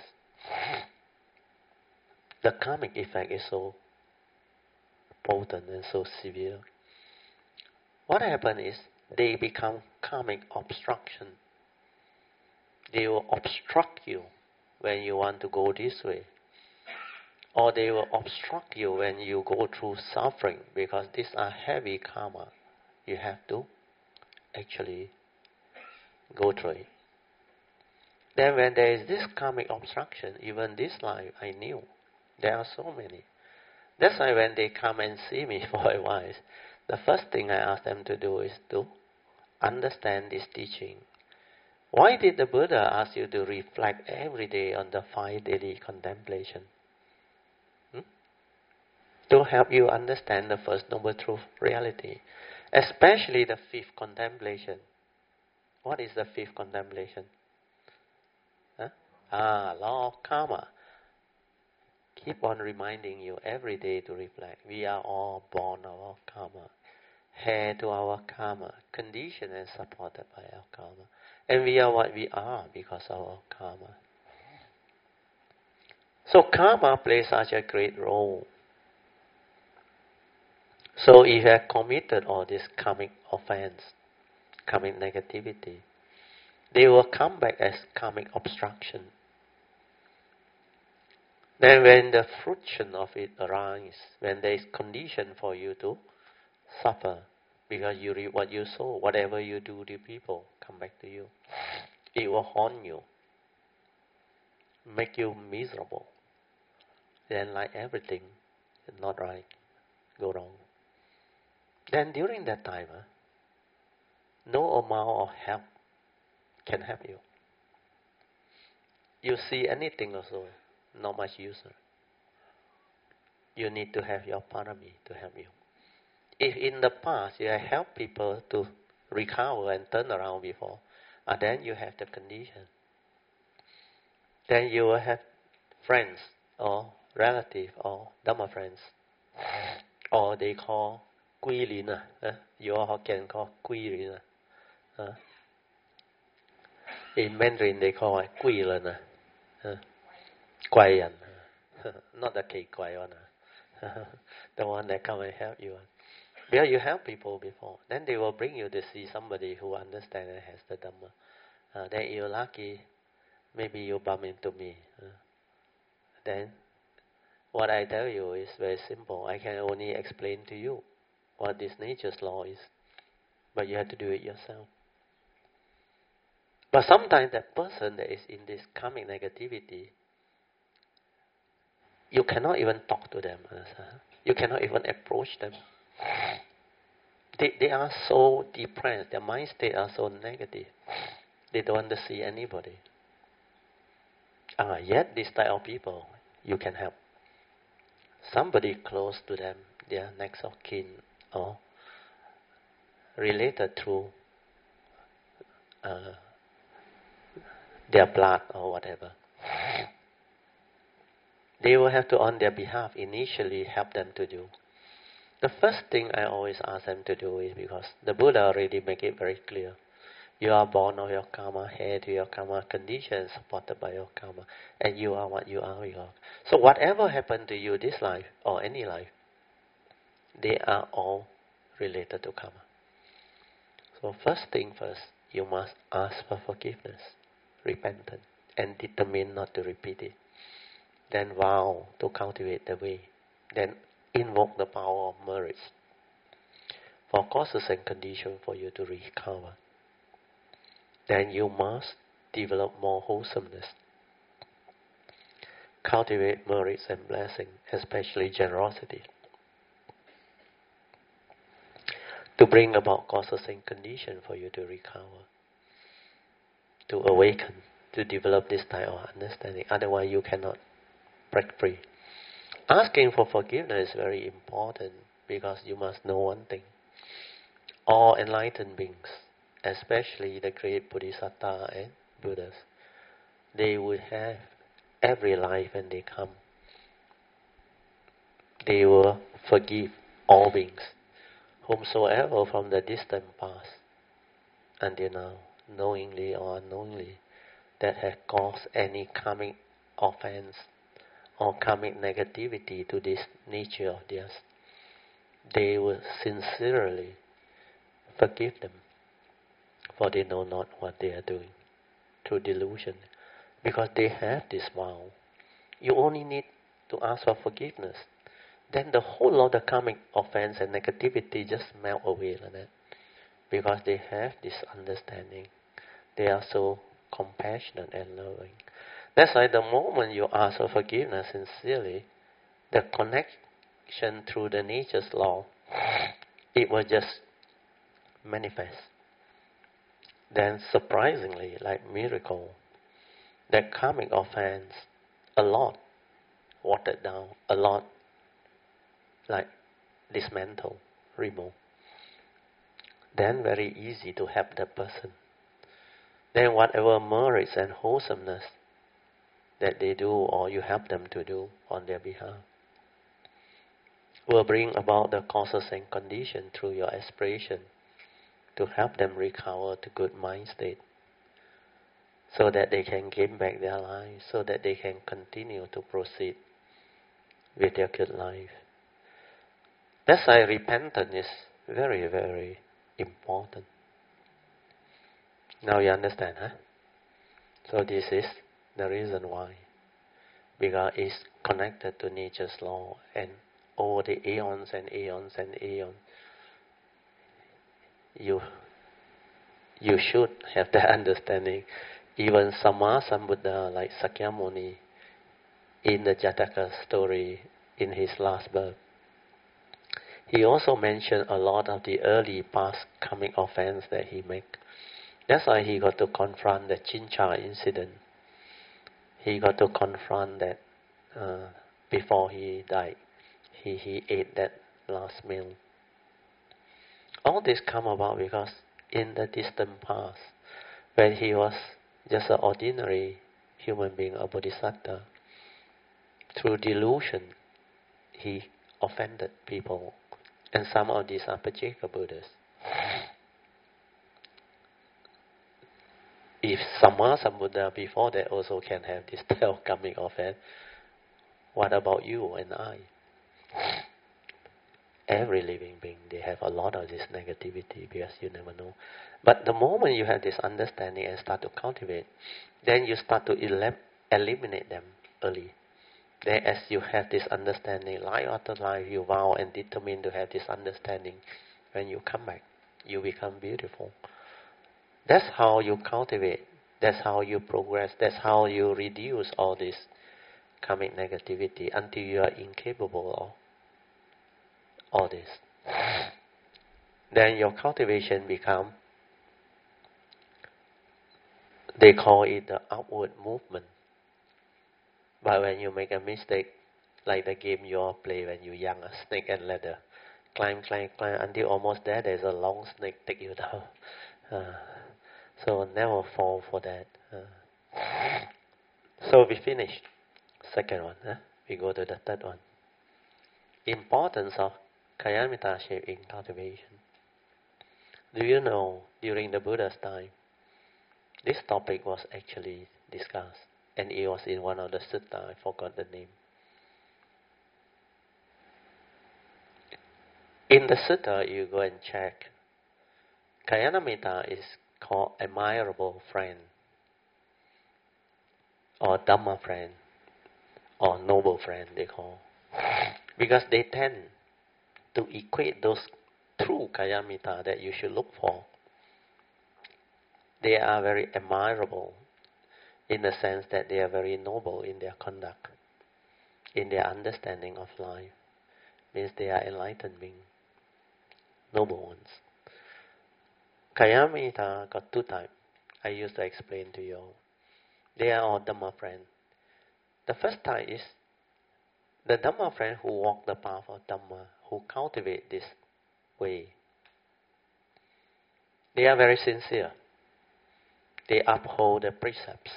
B: the karmic effect is so potent and so severe. What happens is they become karmic obstruction. They will obstruct you when you want to go this way. Or they will obstruct you when you go through suffering, because these are heavy karma. You have to actually go through it. Then when there is this karmic obstruction, even this life I knew, there are so many. That's why when they come and see me for advice, the first thing I ask them to do is to understand this teaching. Why did the Buddha ask you to reflect every day on the five daily contemplation? Hmm? To help you understand the first noble truth reality, especially the fifth contemplation. What is the fifth contemplation? Huh? Ah, law of karma. Keep on reminding you every day to reflect. We are all born of our karma, heir to our karma, conditioned and supported by our karma. And we are what we are because of our karma. So karma plays such a great role. So if you have committed all this karmic offense, karmic negativity, they will come back as karmic obstruction. Then when the fruition of it arises, when there is condition for you to suffer, because you reap what you sow, whatever you do to people, come back to you. It will haunt you, make you miserable. Then like everything is not right, go wrong. Then during that time, uh, no amount of help can help you. You see anything also, not much use. You need to have your parami to help you. If in the past you have helped people to recover and turn around before, uh, then you have the condition. Then you will have friends or relatives or Dhamma friends, or they call quy lin. Uh, you all can call quy lin. Uh, in Mandarin they call it quy lin. Uh, Guai yan. Not the cake guai one. The one that come and help you. Because you help people before, then they will bring you to see somebody who understands and has the Dhamma. Uh, then you're lucky, maybe you bump into me. Uh, then what I tell you is very simple. I can only explain to you what this nature's law is, but you have to do it yourself. But sometimes that person that is in this karmic negativity, you cannot even talk to them. Uh, you cannot even approach them. They, they are so depressed, their mind state are so negative. They don't want to see anybody. Ah, yet this type of people, you can help. Somebody close to them, their next of kin, or related through uh, their blood or whatever. They will have to, on their behalf, initially help them to do. The first thing I always ask them to do is, because the Buddha already make it very clear, you are born of your karma, heir to your karma, conditioned, supported by your karma, and you are what you are. You are. So whatever happened to you this life or any life, they are all related to karma. So first thing first, you must ask for forgiveness, repentance. and determine not to repeat it. Then vow to cultivate the way. Then invoke the power of merits for causes and conditions for you to recover. Then you must develop more wholesomeness. Cultivate merits and blessing, especially generosity, to bring about causes and conditions for you to recover, to awaken, to develop this type of understanding. Otherwise, you cannot break free. Asking for forgiveness is very important because you must know one thing. All enlightened beings, especially the great Bodhisattva and Buddhas, they would have every life when they come. They will forgive all beings, whomsoever from the distant past until now, knowingly or unknowingly, that have caused any karmic offense or karmic negativity to this nature of theirs. They will sincerely forgive them, for they know not what they are doing through delusion, because they have this vow. You only need to ask for forgiveness. Then the whole of the karmic offense and negativity just melt away like that, because they have this understanding. They are so compassionate and loving. That's why the moment you ask for forgiveness sincerely, the connection through the nature's law, it will just manifest. Then surprisingly, like miracle, that karmic offense, a lot watered down, a lot like dismantled, removed. Then very easy to help that person. Then whatever merits and wholesomeness that they do or you help them to do on their behalf will bring about the causes and conditions through your aspiration to help them recover to good mind state, so that they can gain back their lives, so that they can continue to proceed with their good life. That's why repentance is very, very important. Now you understand, huh? So this is the reason why. Because it's connected to nature's law, and over the eons and eons and eons, you you should have that understanding. Even Sama Sambuddha, like Sakyamuni, in the Jataka story, in his last birth, he also mentioned a lot of the early past karmic offense that he made. That's why he got to confront the Chincha incident. He got to confront that uh, before he died. He, he ate that last meal. All this come about because in the distant past, when he was just an ordinary human being, a bodhisattva, through delusion, he offended people. And some of these are Pacceka Buddhas. If Sama Sambuddha before that also can have this type of karmic offense, what about you and I? Every living being, they have a lot of this negativity because you never know. But the moment you have this understanding and start to cultivate, then you start to el- eliminate them early. Then as you have this understanding, life after life, you vow and determine to have this understanding. When you come back, you become beautiful. That's how you cultivate. That's how you progress. That's how you reduce all this karmic negativity until you are incapable of all this. Then your cultivation become, they call it the outward movement. But when you make a mistake, like the game you all play when you're young, a snake and ladder, climb, climb, climb until almost there, there's a long snake take you down. Uh, so never fall for that. Uh, so we finished. Second one. Huh? We go to the third one. Importance of Kalyana shape in cultivation. Do you know, during the Buddha's time, this topic was actually discussed, and it was in one of the sutta, I forgot the name. In the sutta, you go and check. Kalyana is called admirable friend. or Dhamma friend, or noble friend they call. Because they tend to equate those true Kayamita that you should look for. They are very admirable in the sense that they are very noble in their conduct, in their understanding of life. Means they are enlightened beings, noble ones. Kayamita got two types. I used to explain to you. They are all Dhamma friends. The first type is the Dhamma friend who walk the path of Dhamma, who cultivate this way. They are very sincere. They uphold the precepts.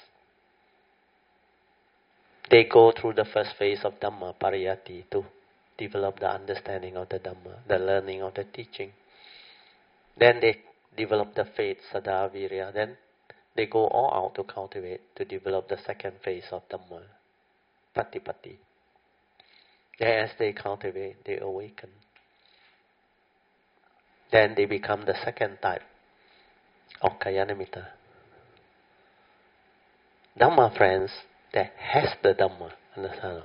B: They go through the first phase of Dhamma, Pariyatti, to develop the understanding of the Dhamma, the learning of the teaching. Then they develop the faith, Saddha, Virya. Then they go all out to cultivate, to develop the second phase of Dhamma, Patipatti. Then as they cultivate, they awaken. Then they become the second type of Kalyanamitta. Dhamma friends that has the Dhamma, understand?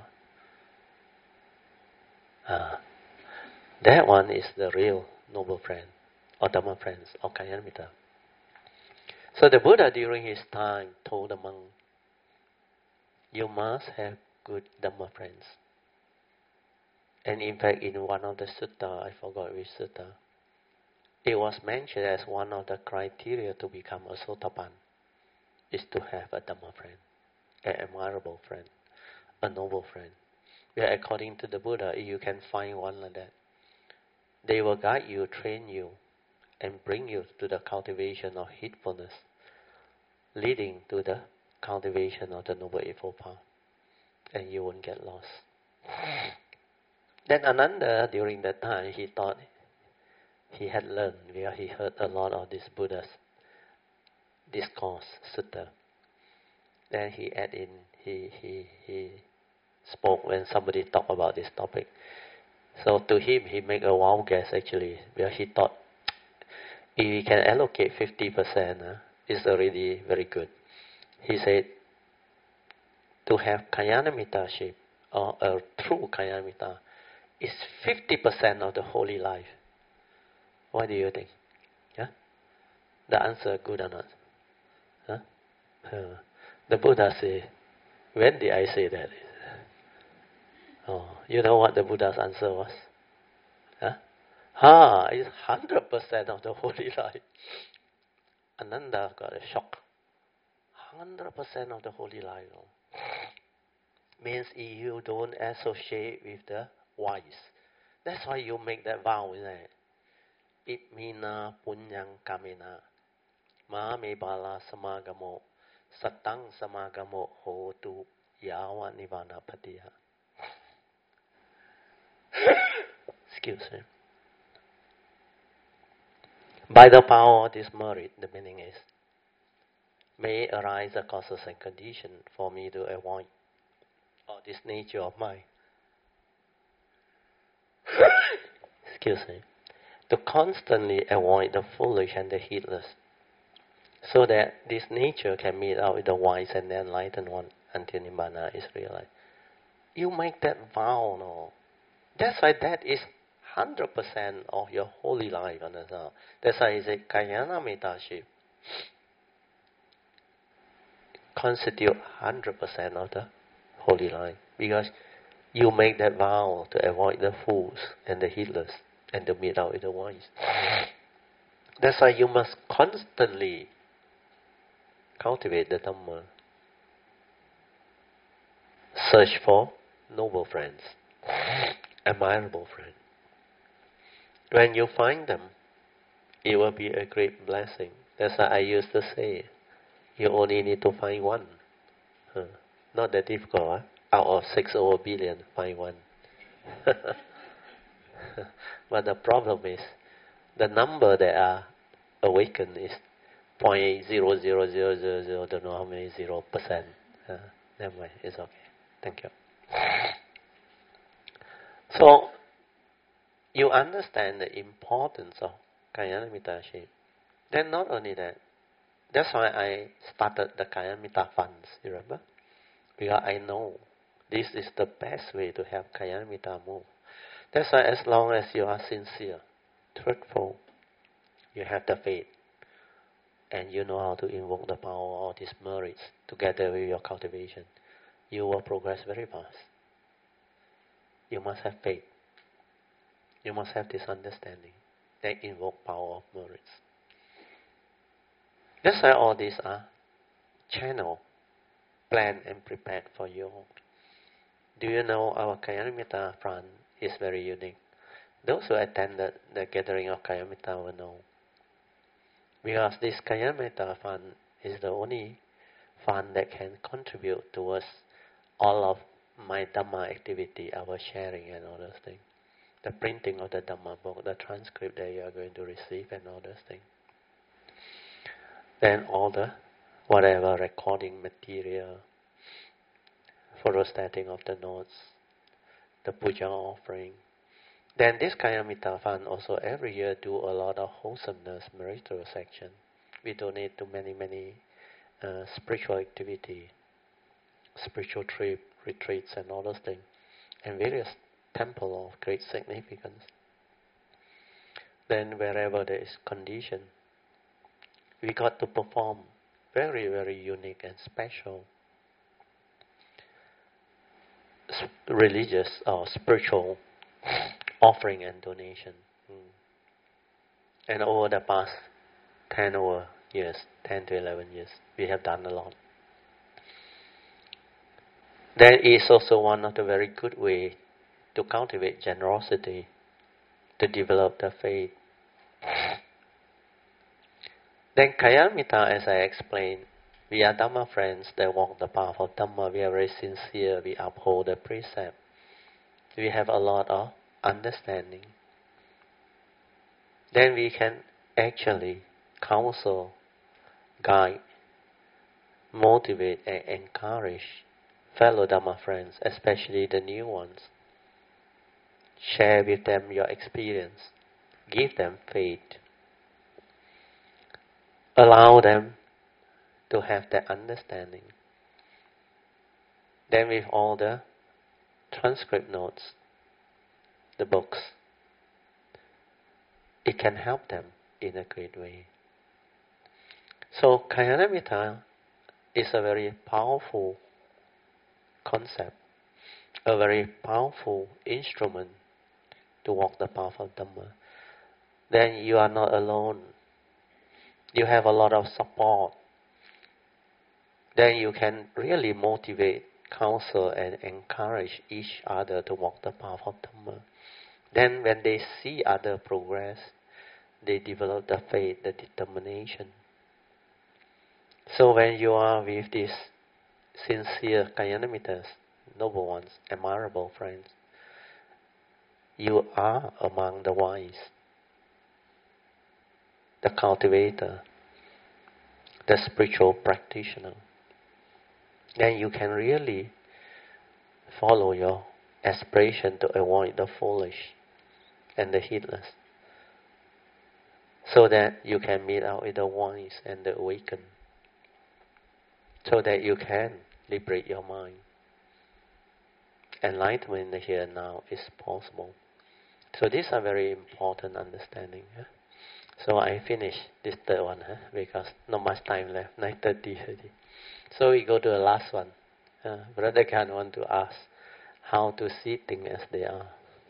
B: Ah, that one is the real noble friend, or Dhamma friends, or Kalyanamitta. So the Buddha during his time told the monk, you must have good Dhamma friends. And in fact, in one of the sutta, I forgot which sutta, it was mentioned as one of the criteria to become a Sotapan is to have a Dhamma friend, an admirable friend, a noble friend. Where according to the Buddha, you can find one like that. They will guide you, train you, and bring you to the cultivation of heedfulness, leading to the cultivation of the Noble Eightfold Path, and you won't get lost. Then Ananda, during that time, he thought he had learned, where he heard a lot of this Buddha's discourse, sutta. Then he add in, he, he, he spoke when somebody talked about this topic. So to him, he made a wild guess actually, where he thought, if we can allocate fifty percent, uh, it's already very good. He said, to have Kalyanamitta-ship, or a true Kalyanamitta, is fifty percent of the holy life. What do you think? Yeah? The answer good or not? Huh? Uh, the Buddha said, when did I say that? Oh, you know what the Buddha's answer was? Huh? Ah, it's one hundred percent of the holy life. Ananda got a shock. one hundred percent of the holy life. Oh. Means if you don't associate with the wise. That's why you make that vow, isn't it? Itmina punyang kamena. Ma me bala samagamo. Satang samagamo hotu yawa nivana patiya. Excuse me. By the power of this merit, the meaning is, may arise the causes and conditions for me to avoid or this nature of mine. Excuse me. To constantly avoid the foolish and the heedless, so that this nature can meet out with the wise and the enlightened one until Nibbana is realized. You make that vow, no? That's why that is one hundred percent of your holy life. Understand? That's why it's a Kalyanamitta-ship. Constitute one hundred percent of the holy life. Because you make that vow to avoid the fools and the heedless and to meet out with the wise. That's why you must constantly cultivate the Dhamma. Search for noble friends, admirable friends. When you find them, it will be a great blessing. That's why I used to say, you only need to find one. Huh. Not that difficult, huh? Out of six over billion, find one. But the problem is, the number that are awakened is zero point zero zero zero zero zero, don't know how many zero percent. Uh, never mind, it's okay. Thank you. So, you understand the importance of Kalyanamitta-ship. Then not only that, that's why I started the Kalyanamitta funds, you remember? because I know this is the best way to have Kalyanamitta move. That's why as long as you are sincere, truthful, you have the faith, and you know how to invoke the power of all these merits together with your cultivation, you will progress very fast. You must have faith. You must have this understanding that invoke power of merits. That's why all these are channeled, planned and prepared for you. Do you know our Kalyanamitta front is very unique? Those who attended the gathering of Kalyanamitta will know. Because this Kalyanamitta fund is the only fund that can contribute towards all of my Dhamma activity, our sharing and all those things. The printing of the Dhamma book, the transcript that you are going to receive and all those things. Then all the whatever recording material, photostating of the notes, the puja offering. Then this Kalyanamitta fund also every year do a lot of wholesomeness marital section. We donate to many, many uh, spiritual activity, spiritual trip, retreats and all those things, and various temple of great significance. Then wherever there is condition, we got to perform very, very unique and special religious or spiritual offering and donation. Mm. And over the past ten over years, ten to eleven years, we have done a lot. That is also one of the very good ways to cultivate generosity, to develop the faith. Then Kalyanamitta, as I explained, we are Dhamma friends that walk the path of Dhamma. We are very sincere. We uphold the precept. We have a lot of understanding. Then we can actually counsel, guide, motivate and encourage fellow Dhamma friends, especially the new ones. Share with them your experience. Give them faith. Allow them to have that understanding. Then with all the transcript notes, the books, it can help them in a great way. So Kalyanamitta is a very powerful concept, a very powerful instrument to walk the path of Dhamma. Then you are not alone. You have a lot of support. Then you can really motivate, counsel and encourage each other to walk the path of Dhamma. Then when they see other progress, they develop the faith, the determination. So when you are with these sincere Kalyanamittas, noble ones, admirable friends, you are among the wise, the cultivator, the spiritual practitioner. Then you can really follow your aspiration to avoid the foolish and the heedless, so that you can meet out with the wise and the awakened, so that you can liberate your mind. Enlightenment in the here and now is possible. So these are very important understanding. Huh? So I finish this third one huh? because not much time left, nine thirty already. So we go to the last one. Uh, Brother Khan want to ask how to see things as they are.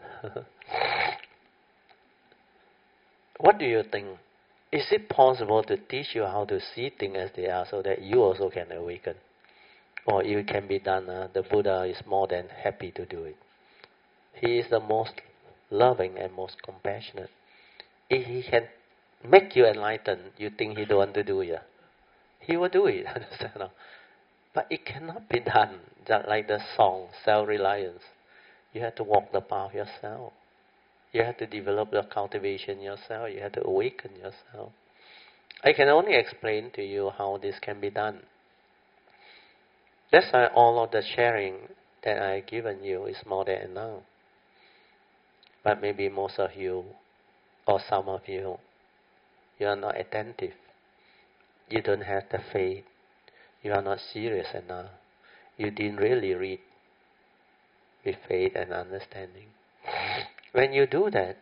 B: What do you think? Is it possible to teach you how to see things as they are so that you also can awaken? Or it can be done, uh, the Buddha is more than happy to do it. He is the most loving and most compassionate. If he can make you enlightened, you think he don't want to do it? He will do it, understand? But it cannot be done just like the song, self-reliance. You have to walk the path yourself. You have to develop the cultivation yourself. You have to awaken yourself. I can only explain to you how this can be done. That's why all of the sharing that I've given you is more than enough. But maybe most of you, or some of you, you are not attentive. You don't have the faith. You are not serious enough. you didn't really read with faith and understanding. When you do that,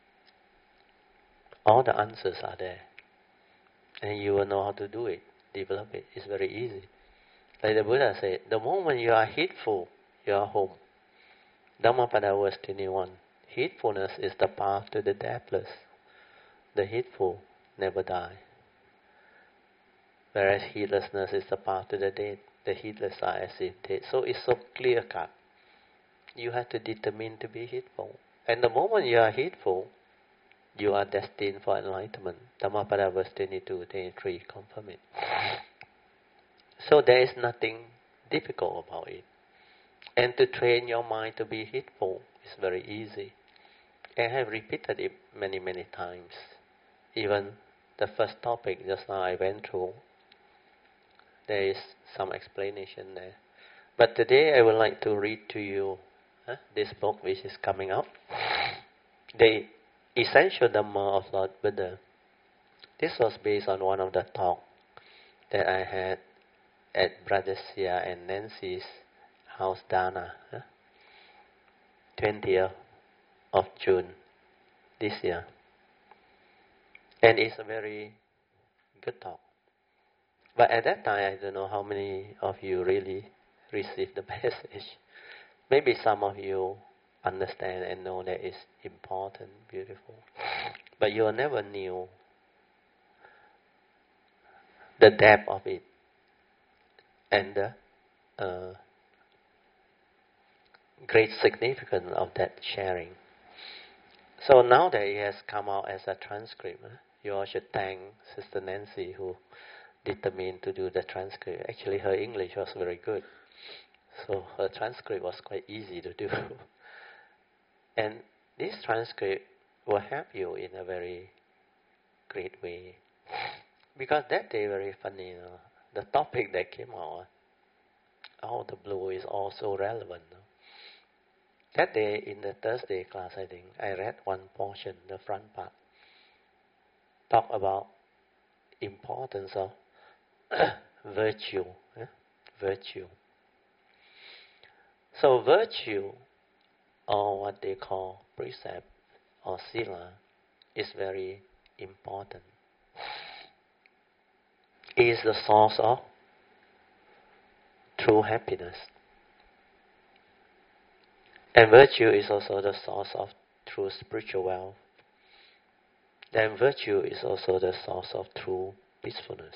B: all the answers are there. And you will know how to do it, develop it. It's very easy. Like the Buddha said, the moment you are heedful, you are home. Dhammapada verse twenty-one. Heedfulness is the path to the deathless. The heedful never die. Whereas heedlessness is the path to the dead. The heedless are as if dead. So it's so clear cut. You have to determine to be heedful. And the moment you are heedful, you are destined for enlightenment. Dhammapada verse twenty-two, twenty-three confirm it. So there is nothing difficult about it. And to train your mind to be heedful is very easy. I have repeated it many, many times. Even the first topic just now I went through, there is some explanation there. But today I would like to read to you huh, this book which is coming up. The Essential Dhamma of Lord Buddha. This was based on one of the talks that I had at Brother Sia and Nancy's house, Dana, huh? twentieth of June this year. And it's a very good talk. But at that time, I don't know how many of you really received the message. Maybe some of you understand and know that it's important, beautiful. But you never knew the depth of it and the uh, great significance of that sharing. So now that it has come out as a transcript, you all should thank Sister Nancy who determined to do the transcript. Actually, her English was very good, so her transcript was quite easy to do. And this transcript will help you in a very great way. Because that day, very funny, you know, the topic that came out, out of the blue, is also relevant. You know. That day, in the Thursday class, I think, I read one portion, the front part, talk about importance of virtue. Eh? Virtue. So virtue, or what they call precept, or sila, is very important. It is the source of true happiness. And virtue is also the source of true spiritual wealth. Then virtue is also the source of true peacefulness.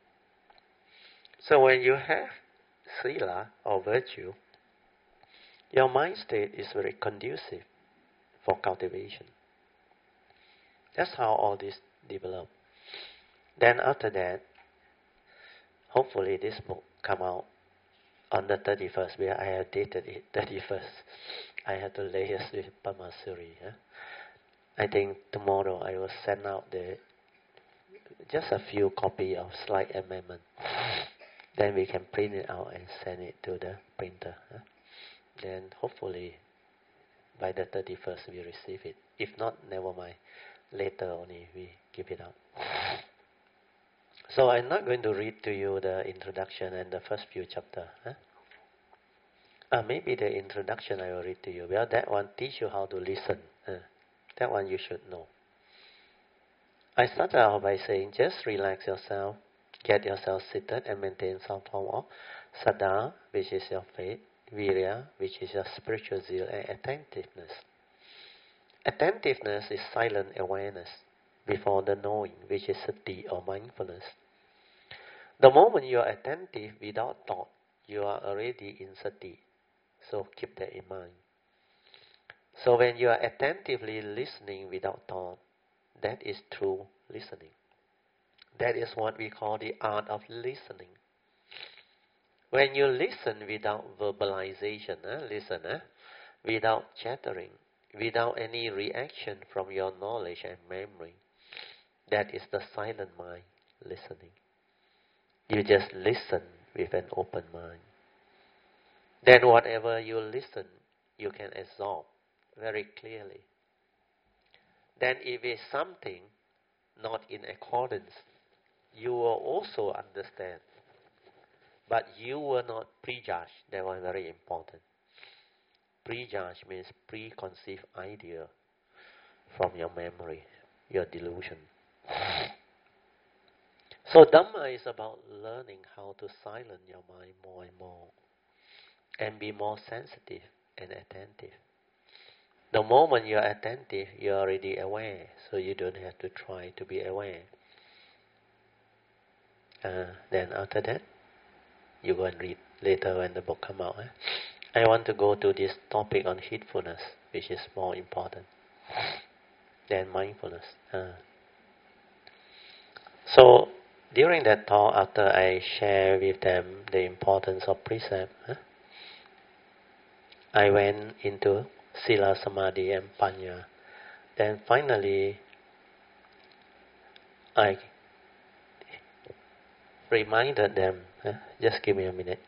B: So when you have sila or virtue, your mind state is very conducive for cultivation. That's how all this developed. Then after that, hopefully this book come out on the thirty-first, where I have dated it, thirty-first. I have to liaise with Pamasuri. Huh? I think tomorrow I will send out the just a few copy of slight amendment. Then we can print it out and send it to the printer. Huh? Then hopefully by the thirty-first we receive it. If not, never mind. Later only we give it out. So I'm not going to read to you the introduction and the first few chapters. Huh? Uh, maybe the introduction I will read to you. Well, that one teach you how to listen. Uh, that one you should know. I started out by saying just relax yourself, get yourself seated and maintain some form of saddha, which is your faith, virya, which is your spiritual zeal, and attentiveness. Attentiveness is silent awareness before the knowing, which is sati or mindfulness. The moment you are attentive without thought, you are already in sati. So keep that in mind. So when you are attentively listening without thought, that is true listening. That is what we call the art of listening. When you listen without verbalization, eh, listen, eh, without chattering, without any reaction from your knowledge and memory, that is the silent mind listening. You just listen with an open mind. Then whatever you listen, you can absorb very clearly. Then if it's something not in accordance, you will also understand. But you were not prejudged. That was very important. Prejudge means preconceived idea from your memory, your delusion. So Dhamma is about learning how to silence your mind more and more and be more sensitive and attentive. The moment you are attentive, you are already aware, so you don't have to try to be aware. Uh, then after that, you go and read later when the book come out. Eh? I want to go to this topic on heedfulness, which is more important than mindfulness. Uh. So during that talk, after I share with them the importance of precept, huh, I went into Sila, Samadhi and Panya. Then finally, I reminded them, huh, just give me a minute.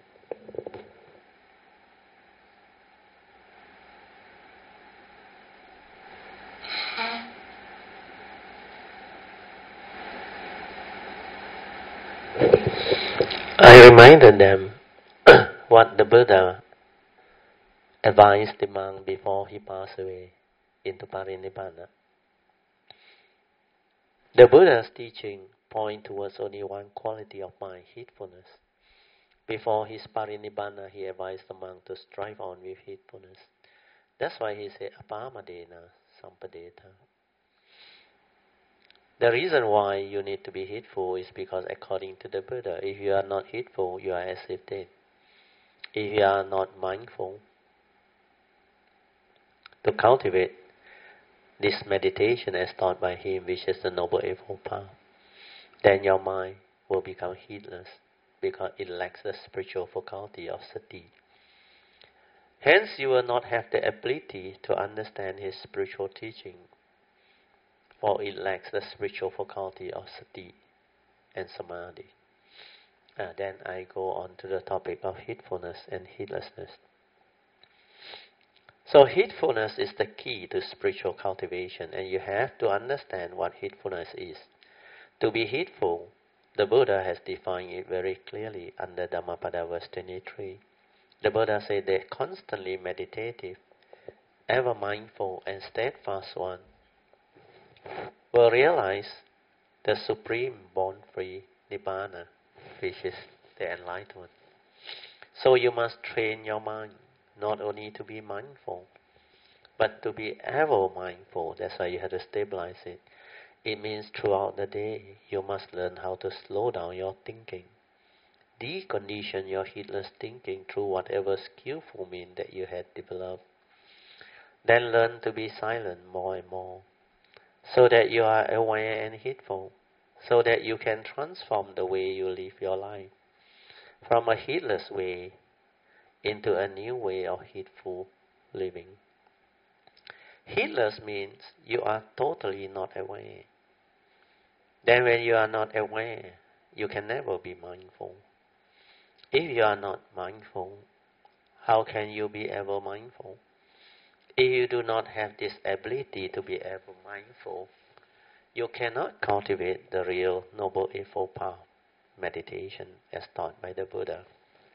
B: I reminded them what the Buddha advised the monk before he passed away into Parinibbana. The Buddha's teaching point towards only one quality of mind, heedfulness. Before his Parinibbana, he advised the monk to strive on with heedfulness. That's why he said, Apamadena Sampadeta. The reason why you need to be heedful is because according to the Buddha, if you are not heedful, you are as if dead. If you are not mindful, to cultivate this meditation as taught by him, which is the Noble Eightfold Path, then your mind will become heedless because it lacks the spiritual faculty of sati. Hence, you will not have the ability to understand his spiritual teaching, for it lacks the spiritual faculty of sati and samadhi. Uh, then I go on to the topic of heedfulness and heedlessness. So heedfulness is the key to spiritual cultivation, and you have to understand what heedfulness is. To be heedful, the Buddha has defined it very clearly under Dhammapada verse twenty-three. The Buddha said that constantly meditative, ever mindful and steadfast one will realize the supreme born-free Nibbana, which is the enlightenment. So you must train your mind not only to be mindful, but to be ever mindful. That's why you have to stabilize it. It means throughout the day, you must learn how to slow down your thinking. Decondition your heedless thinking through whatever skillful means that you had developed. Then learn to be silent more and more, so that you are aware and heedful, so that you can transform the way you live your life from a heedless way into a new way of heedful living. Heedless means you are totally not aware. Then when you are not aware, you can never be mindful. If you are not mindful, how can you be ever mindful? If you do not have this ability to be ever mindful, you cannot cultivate the real Noble Eightfold Path meditation as taught by the Buddha.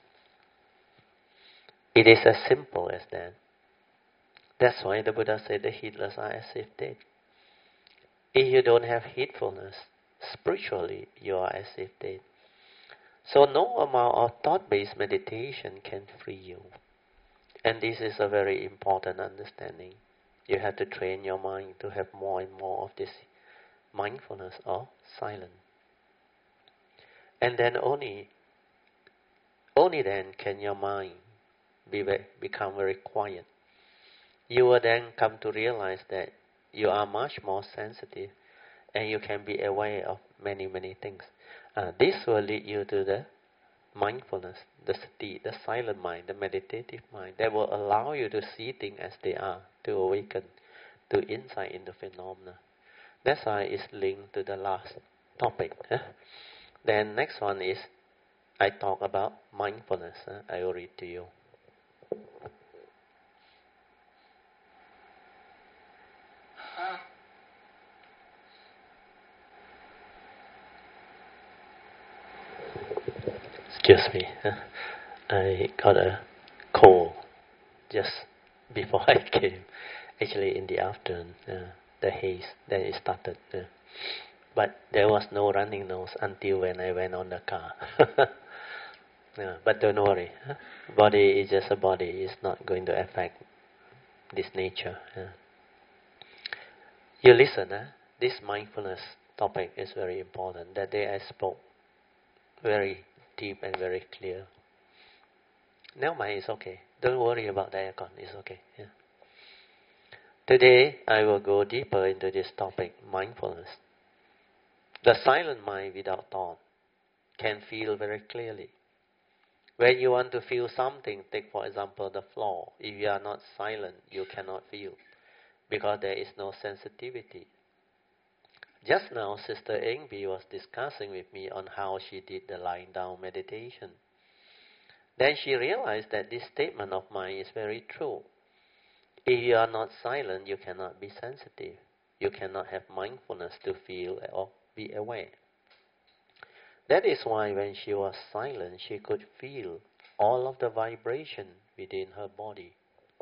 B: It is as simple as that. That's why the Buddha said the heedless are as if dead. If you don't have heedfulness, spiritually you are as if dead. So no amount of thought-based meditation can free you. And this is a very important understanding. You have to train your mind to have more and more of this mindfulness or silence. And then only, only then can your mind be, become very quiet. You will then come to realize that you are much more sensitive and you can be aware of many, many things. Uh, this will lead you to the mindfulness, the sati, the silent mind, the meditative mind that will allow you to see things as they are, to awaken to insight into phenomena. That's why it's linked to the last topic. Huh? Then next one is, I talk about mindfulness. Huh? I will read to you. excuse me. I got a cold just before I came. Actually, in the afternoon, uh, the haze, then it started. Uh, but there was no running nose until when I went on the car. Yeah, but don't worry. Huh? Body is just a body. It's not going to affect this nature. Yeah. You listen. Huh? This mindfulness topic is very important. That day I spoke very deep and very clear. Now mind is okay. Don't worry about the aircon. It's okay. Yeah. Today I will go deeper into this topic, mindfulness. The silent mind without thought can feel very clearly. When you want to feel something, take for example the floor. If you are not silent, you cannot feel, because there is no sensitivity. Just now, Sister Engby was discussing with me on how she did the lying down meditation. Then she realized that this statement of mine is very true. If you are not silent, you cannot be sensitive. You cannot have mindfulness to feel or be aware. That is why when she was silent, she could feel all of the vibration within her body.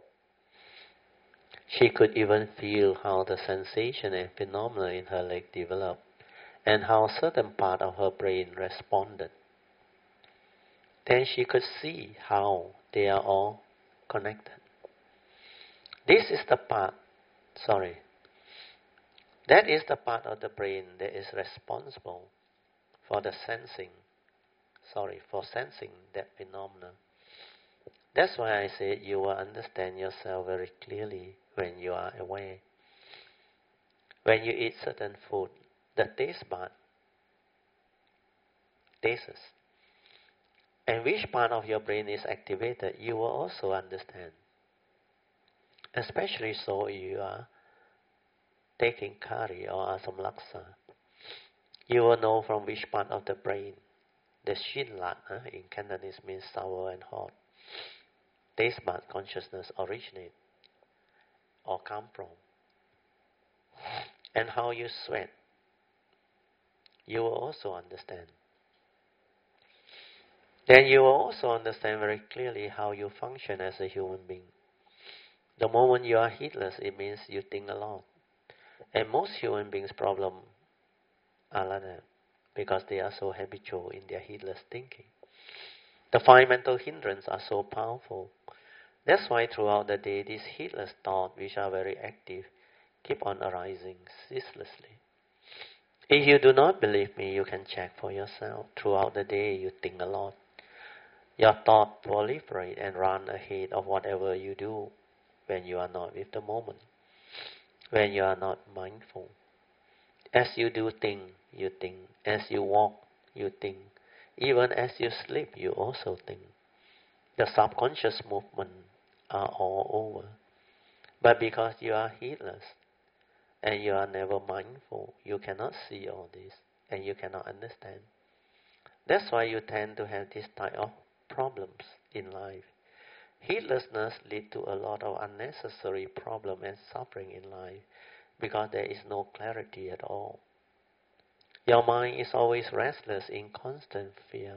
B: She could even feel how the sensation and phenomena in her leg developed, and how certain part of her brain responded. Then she could see how they are all connected. This is the part, sorry, that is the part of the brain that is responsible for the sensing, sorry, for sensing that phenomena. That's why I said you will understand yourself very clearly when you are aware. When you eat certain food, the taste bud tastes. And which part of your brain is activated, you will also understand. Especially so if you are taking curry or asam laksa. You will know from which part of the brain the shin lat uh, in Cantonese means sour and hot. Taste bud consciousness originate or come from. And how you sweat, you will also understand. Then you will also understand very clearly how you function as a human being. The moment you are heedless, it means you think a lot. And most human beings' problems are like that, because they are so habitual in their heedless thinking. The five mental hindrances are so powerful. That's why throughout the day, these heedless thoughts, which are very active, keep on arising ceaselessly. If you do not believe me, you can check for yourself. Throughout the day, you think a lot. Your thoughts proliferate and run ahead of whatever you do when you are not with the moment, when you are not mindful. As you do things, you think. As you walk, you think. Even as you sleep, you also think. The subconscious movements are all over. But because you are heedless and you are never mindful, you cannot see all this and you cannot understand. That's why you tend to have this type of problems in life. Heedlessness leads to a lot of unnecessary problem and suffering in life because there is no clarity at all. Your mind is always restless, in constant fear,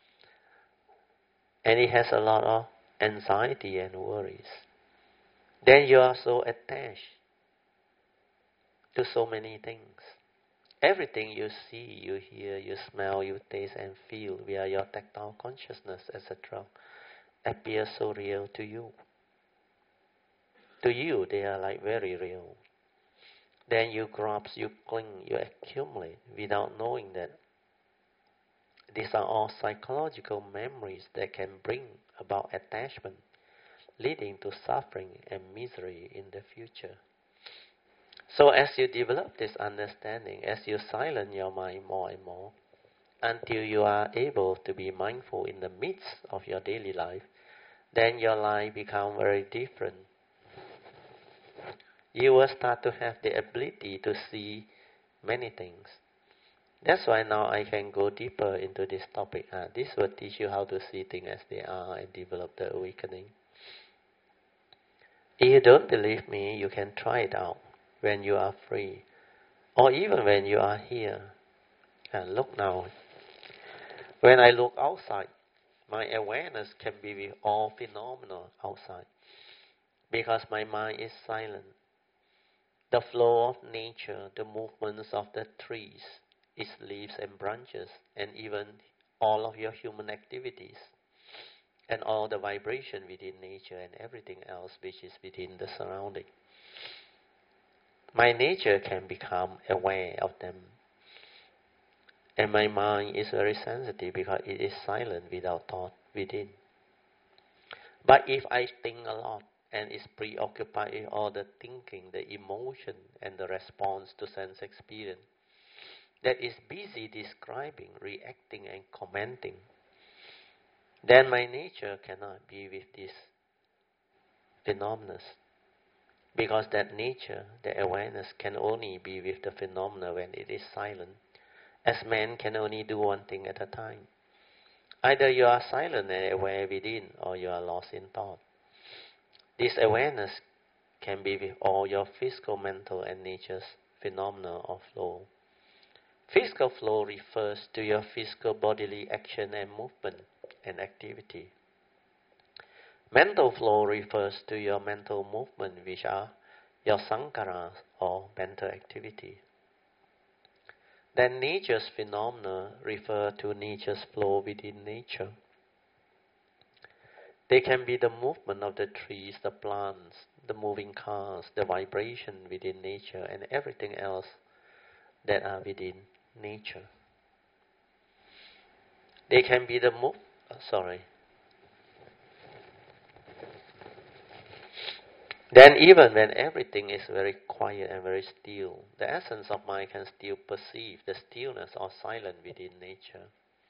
B: and it has a lot of anxiety and worries. Then you are so attached to so many things. Everything you see, you hear, you smell, you taste and feel via your tactile consciousness, et cetera, appear so real to you. To you, they are like very real. Then you grasp, you cling, you accumulate without knowing that these are all psychological memories that can bring about attachment, leading to suffering and misery in the future. So as you develop this understanding, as you silence your mind more and more, until you are able to be mindful in the midst of your daily life, then your life becomes very different. You will start to have the ability to see many things. That's why now I can go deeper into this topic. Uh, this will teach you how to see things as they are and develop the awakening. If you don't believe me, you can try it out when you are free, or even when you are here. And look now. When I look outside, My awareness can be with all phenomena outside, because my mind is silent. The flow of nature, the movements of the trees, its leaves and branches, and even all of your human activities, and all the vibration within nature and everything else which is within the surrounding. My nature can become aware of them. And my mind is very sensitive because it is silent without thought within. But if I think a lot and is preoccupied with all the thinking, the emotion, and the response to sense experience, that is busy describing, reacting, and commenting, then my nature cannot be with these phenomena. Because that nature, the awareness, can only be with the phenomena when it is silent, as man can only do one thing at a time. Either you are silent and aware within, or you are lost in thought. This awareness can be with all your physical, mental, and nature's phenomena of flow. Physical flow refers to your physical bodily action and movement and activity. Mental flow refers to your mental movement, which are your sankharas or mental activity. Then nature's phenomena refer to nature's flow within nature. They can be the movement of the trees, the plants, the moving cars, the vibration within nature, and everything else that are within nature. They can be the move. Sorry. Then even when everything is very quiet and very still, the essence of mind can still perceive the stillness or silence within nature.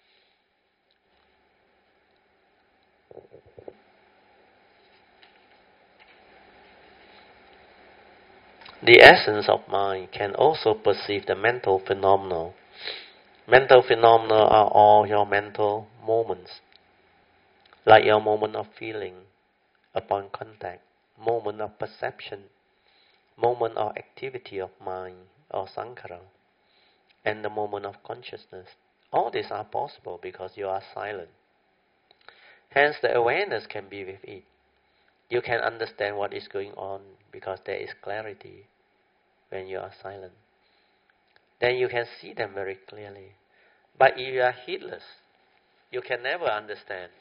B: The essence of mind can also perceive the mental phenomena. Mental phenomena are all your mental moments, like your moment of feeling upon contact, moment of perception, moment of activity of mind or sankhara, and the moment of consciousness. All these are possible because you are silent. Hence the awareness can be with it. You can understand what is going on because there is clarity when you are silent. Then you can see them very clearly. But if you are heedless, you can never understand.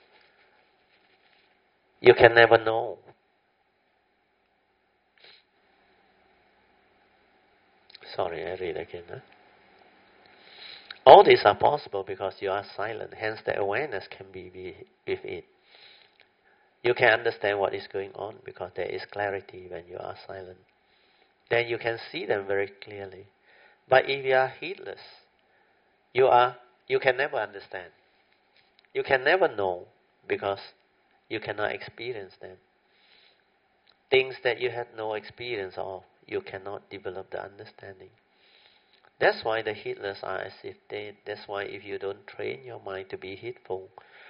B: You can never know. Sorry, I read again. Huh? All these are possible because you are silent. Hence the awareness can be with it. You can understand what is going on because there is clarity when you are silent. Then you can see them very clearly. But if you are heedless, you are you can never understand. You can never know because you cannot experience them. Things that you had no experience of, you cannot develop the understanding. That's why the heedless are as if dead. That's why if you don't train your mind to be heedful,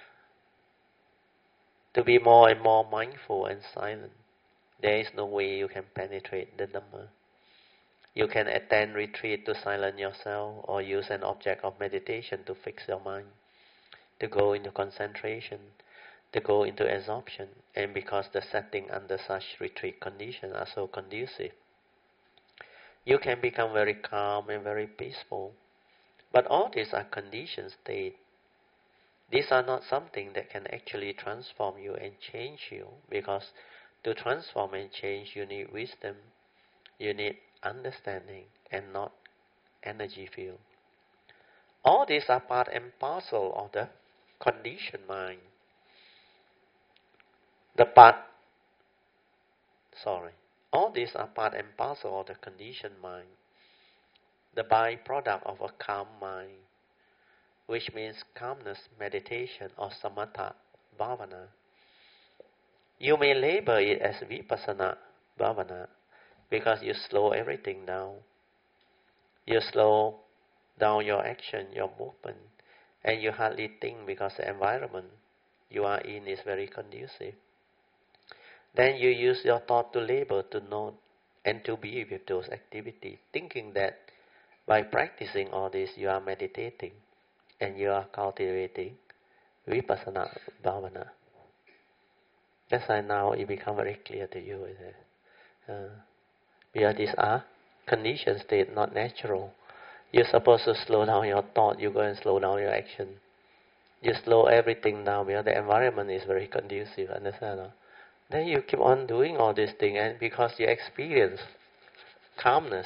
B: to be more and more mindful and silent, there is no way you can penetrate the Dhamma. You can attend retreat to silence yourself, or use an object of meditation to fix your mind, to go into concentration, to go into absorption, and because the setting under such retreat conditions are so conducive, you can become very calm and very peaceful. But all these are conditioned states. These are not something that can actually transform you and change you, because to transform and change you need wisdom, you need understanding, and not energy field. All these are part and parcel of the conditioned mind. The part, sorry, all these are part and parcel of the conditioned mind, the byproduct of a calm mind, which means calmness, meditation, or samatha, bhavana. You may label it as vipassana, bhavana, because you slow everything down. You slow down your action, your movement, and you hardly think because the environment you are in is very conducive. Then you use your thought to label, to note, and to be with those activities, thinking that by practicing all this you are meditating and you are cultivating Vipassana Bhavana. That's why now it becomes very clear to you. Is it? Uh, because these are conditioned states, not natural. You're supposed to slow down your thought, you go and slow down your action. You slow everything down because the environment is very conducive, understand? No? Then you keep on doing all these things, and because you experience calmness,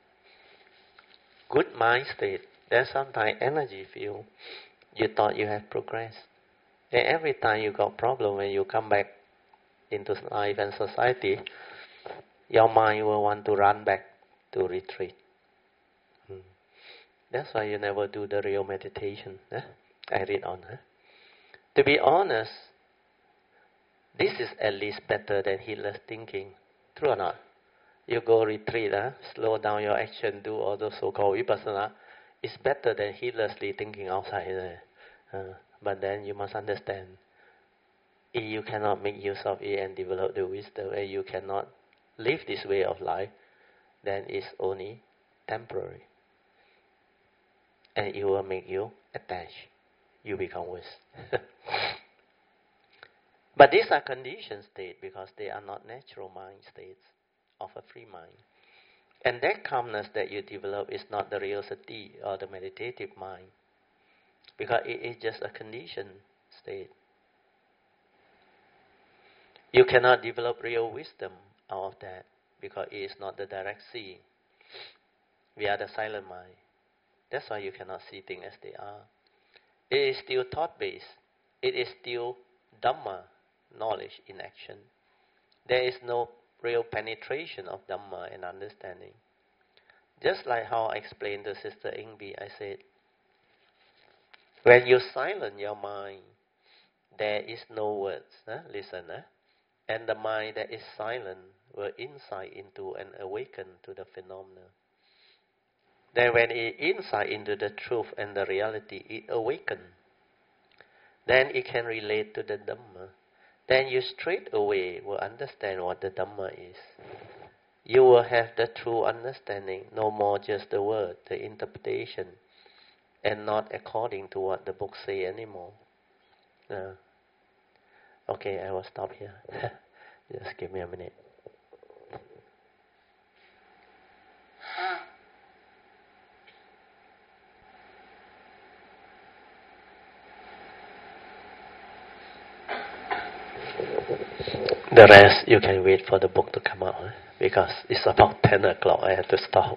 B: good mind state, then sometimes energy feel you thought you have progressed. And every time you got problem, when you come back into life and society, your mind will want to run back to retreat. Hmm. That's why you never do the real meditation. Eh? I read on. Eh? To be honest, this is at least better than heedless thinking. True or not? You go retreat, eh? Slow down your action, do all those so-called vipassana. It's better than heedlessly thinking outside. Eh? Uh, but then you must understand, if you cannot make use of it and develop the wisdom, and you cannot live this way of life, then it's only temporary. And it will make you attached. You become worse. But these are conditioned states because they are not natural mind states of a free mind. And that calmness that you develop is not the real sati or the meditative mind, because it is just a conditioned state. You cannot develop real wisdom out of that because it is not the direct seeing. We are the silent mind. That's why you cannot see things as they are. It is still thought-based. It is still Dhamma, knowledge in action. There is no real penetration of Dhamma and understanding. Just like how I explained to Sister Ingbi, I said, when you silence your mind, there is no words. Huh? Listen, huh? And the mind that is silent will insight into and awaken to the phenomena. Then when it insight into the truth and the reality, it awakens. Then it can relate to the Dhamma. Then you straight away will understand what the Dhamma is. You will have the true understanding, no more just the word, the interpretation, and not according to what the book say anymore. Uh, okay, I will stop here. Just give me a minute. The rest, you can wait for the book to come out, eh? Because it's about ten o'clock, I have to stop.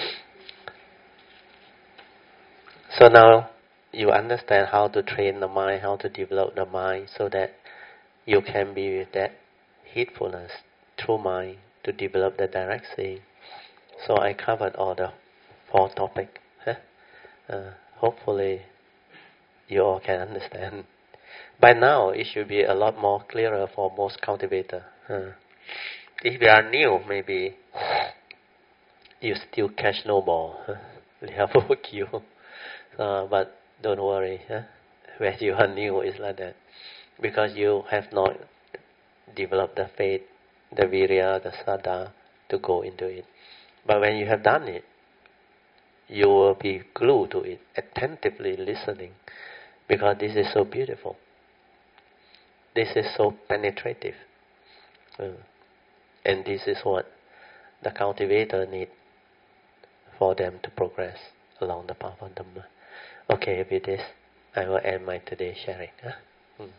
B: So now, you understand how to train the mind, how to develop the mind, so that you can be with that heedfulness, true mind, to develop the direct seeing. So I covered all the four topics. Eh? Uh, hopefully, you all can understand. By now, it should be a lot more clearer for most cultivators. Uh, if you are new, maybe you still catch no ball. Huh? They have work you. Uh, but don't worry. Huh? When you are new, it's like that. Because you have not developed the faith, the virya, the saddha to go into it. But when you have done it, you will be glued to it, attentively listening. Because this is so beautiful. This is so penetrative. Uh, and this is what the cultivator need for them to progress along the path of Dhamma. Okay, with this, I will end my today's sharing. Huh? Hmm.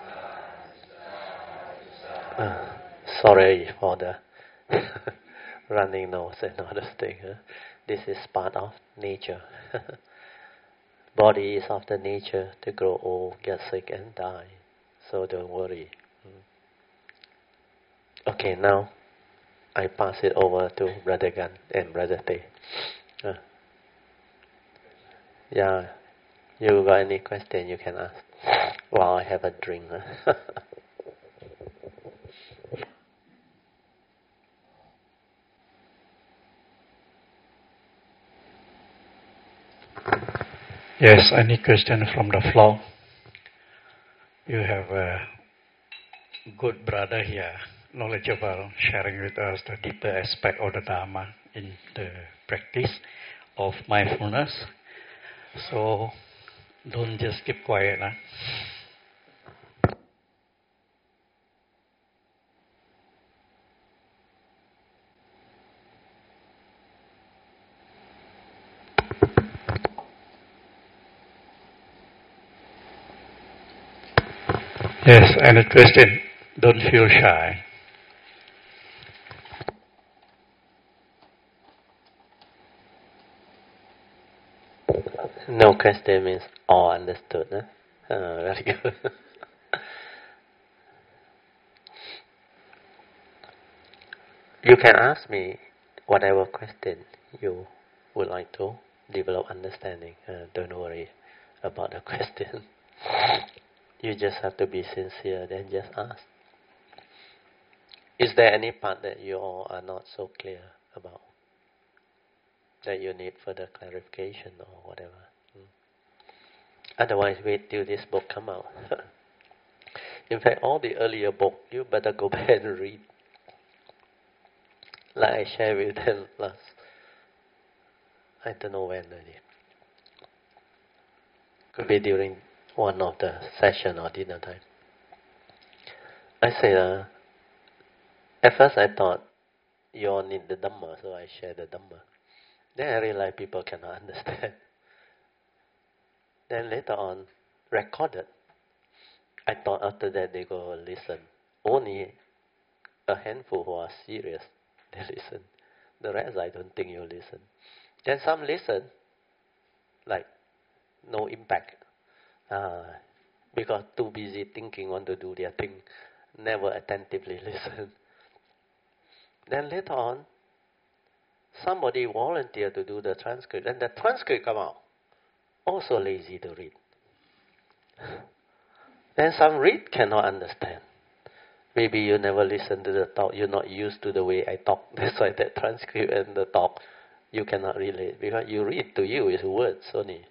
B: Uh, sorry for the running nose and other thing. Huh? This is part of nature. Body is of the nature to grow old, get sick and die. So don't worry. Okay, now I pass it over to Brother Gan and Brother Teh. Uh, yeah, you got any question you can ask while I have a drink. Huh?
D: Yes, any question from the floor? You have a good brother here, knowledgeable, sharing with us the deeper aspect of the Dharma in the practice of mindfulness. So don't just keep quiet. Huh? Yes, any question? Don't feel shy.
B: No question means all understood. Huh? Uh, very good. You can ask me whatever question you would like to develop understanding. Uh, don't worry about the question. You just have to be sincere, then just ask. Is there any part that you all are not so clear about, that you need further clarification or whatever? Hmm. Otherwise, wait till this book come out. In fact, all the earlier book, you better go back and read. Like I shared with them last, I don't know when already. Could be during one of the session or dinner time. I said, uh, at first I thought you all need the Dhamma, so I shared the Dhamma. Then I realized people cannot understand. Then later on, recorded. I thought after that they go listen. Only a handful who are serious, they listen. The rest I don't think you listen. Then some listen, like no impact. Uh, because too busy thinking, want to do their thing, never attentively listen. Then later on, somebody volunteered to do the transcript, and the transcript come out. Also lazy to read. Then some read cannot understand. Maybe you never listen to the talk, you're not used to the way I talk. That's why that transcript and the talk, you cannot relate. Because you read, to you is words only.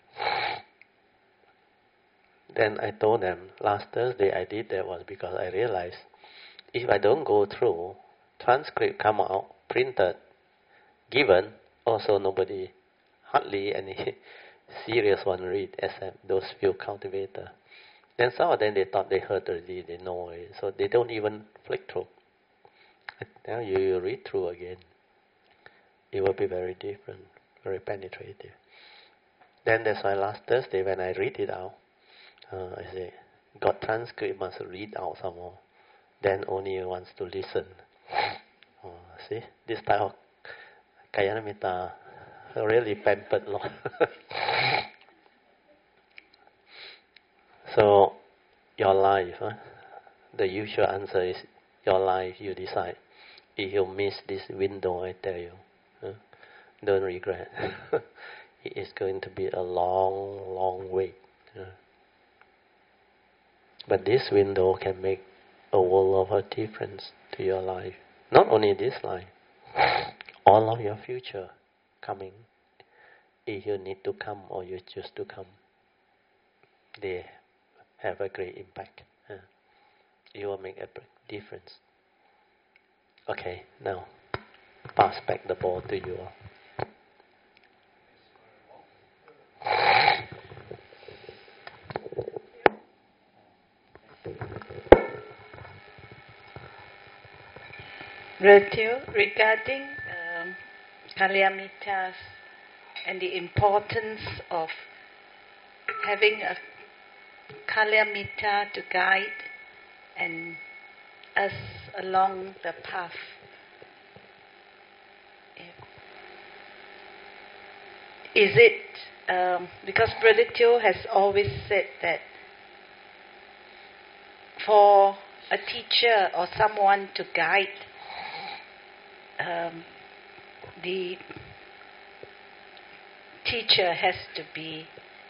B: Then I told them, last Thursday I did that was because I realized, if I don't go through, transcript come out, printed, given, also nobody, hardly any serious one read, except those few cultivators. Then some of them, they thought they heard already, they know it, so they don't even flick through. Now you, you read through again. It will be very different, very penetrative. Then that's why last Thursday when I read it out, uh, I say, got transcript, must read out some more. Then only wants to listen. Oh, see, this type of Kalyana really pampered lot. So, your life, huh? The usual answer is your life, you decide. If you miss this window, I tell you, huh? Don't regret. It is going to be a long, long wait. Huh? But this window can make a world of a difference to your life. Not only this life, all of your future coming, if you need to come or you choose to come, they have a great impact. Uh, you will make a difference. Okay, now pass back the ball to you all.
E: Ratio, regarding um, Kalyamitas and the importance of having a Kalyamita to guide and us along the path. Is it, um, because Brother Teo has always said that for a teacher or someone to guide, um, the teacher has to be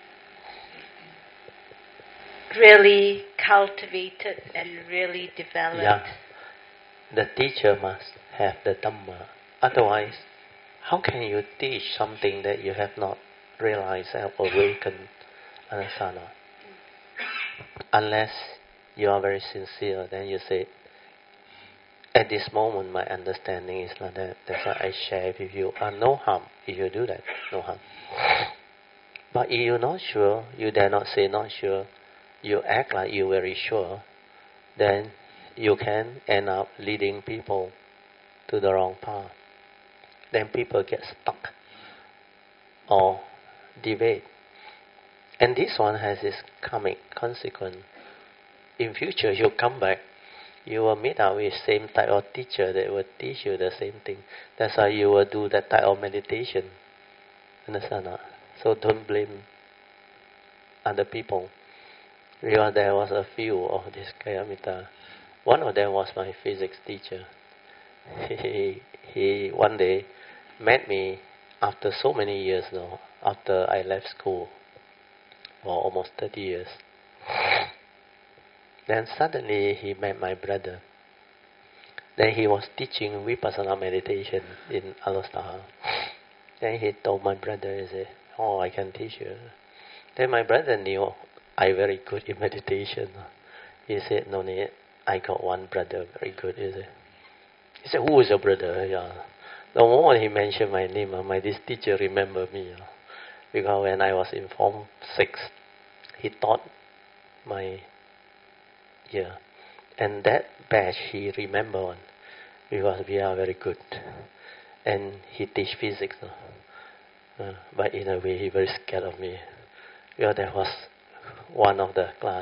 E: really cultivated and really developed.
B: Yeah. The teacher must have the Dhamma. Otherwise, how can you teach something that you have not realized or awakened, Anasana? Unless you are very sincere, then you say, at this moment my understanding is like that. That's why I share with you. Uh, no harm if you do that. No harm. But if you're not sure, you dare not say not sure, you act like you're very sure, then you can end up leading people to the wrong path. Then people get stuck or debate. And this one has its karmic consequence. in future you come back, you will meet up with same type of teacher that will teach you the same thing. That's why you will do that type of meditation. Understand? Not? So don't blame other people. Because there was a few of this Kayamita. One of them was my physics teacher. He, he one day met me after so many years now, after I left school, for almost thirty years. Then suddenly he met my brother. Then he was teaching Vipassana meditation in Alastara. Then he told my brother, he said, oh, I can teach you. Then my brother knew I very good in meditation. He said, no need, I got one brother very good. He said, he said, who is your brother? Yeah. The moment he mentioned my name, my this teacher remembered me. Because when I was in Form six, he taught my year. And that batch he remembered one, because we are very good. And he teach physics. Uh, but in a way, he very scared of me. Because that was one of the class.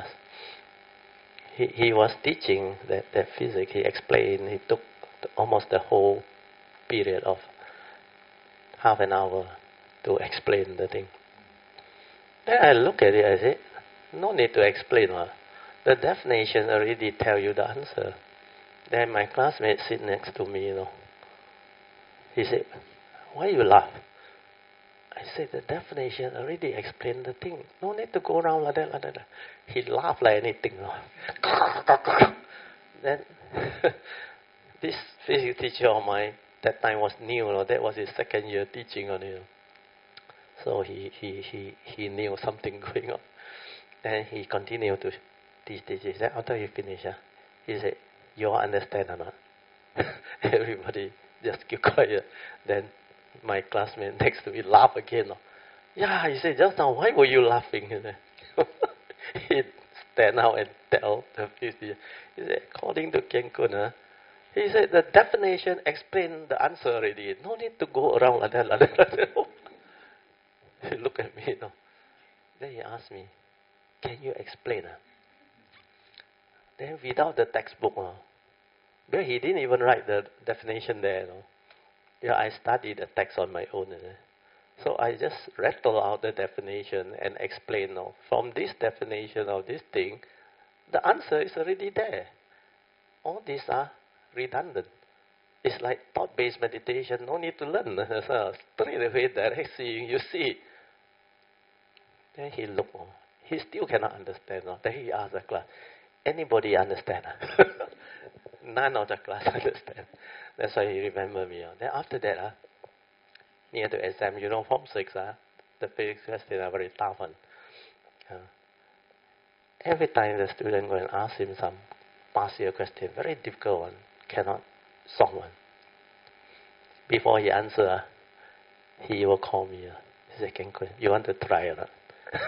B: He, he was teaching that, that physics. He explained, he took almost the whole period of half an hour to explain the thing. Then I look at it, I say, no need to explain. Huh? The definition already tell you the answer. Then my classmate sit next to me, you know. He said, why you laugh? I said, the definition already explained the thing. No need to go around like that, like that. He laughed like anything. You know. Then this physics teacher of mine, that time was new, you know. That was his second year teaching on it. You know. So he, he, he, he knew something going on. And he continued to teach, teach, teach. Then after he finished, uh, he said, you all understand or not? Everybody just keep quiet. Then my classmate next to me laughed again. You know. Yeah, he said, just now, why were you laughing? He stand out and tell the physics teacher. He said, according to Kenkun, uh, he said, the definition explained the answer already. No need to go around like that, like that. Like that. He looked at me, you know. Then he asked me, can you explain? Uh? Then without the textbook, uh, because he didn't even write the definition there. You know. Yeah, I studied the text on my own. You know. So I just rattle out the definition and explain. You know, from this definition of this thing, the answer is already there. All these are redundant. It's like thought-based meditation, no need to learn. So straight away, direct seeing, you see. Then he looked, he still cannot understand. Then he asked the class, anybody understand? None of the class understand. That's why he remembered me. Then after that, uh, near the exam, you know, Form six, uh, the physics questions are very tough one. Uh, every time the student go and ask him some past year question, very difficult one, cannot solve one. Before he answer, uh, he will call me. Uh, he said, Kenkun, you want to try or not?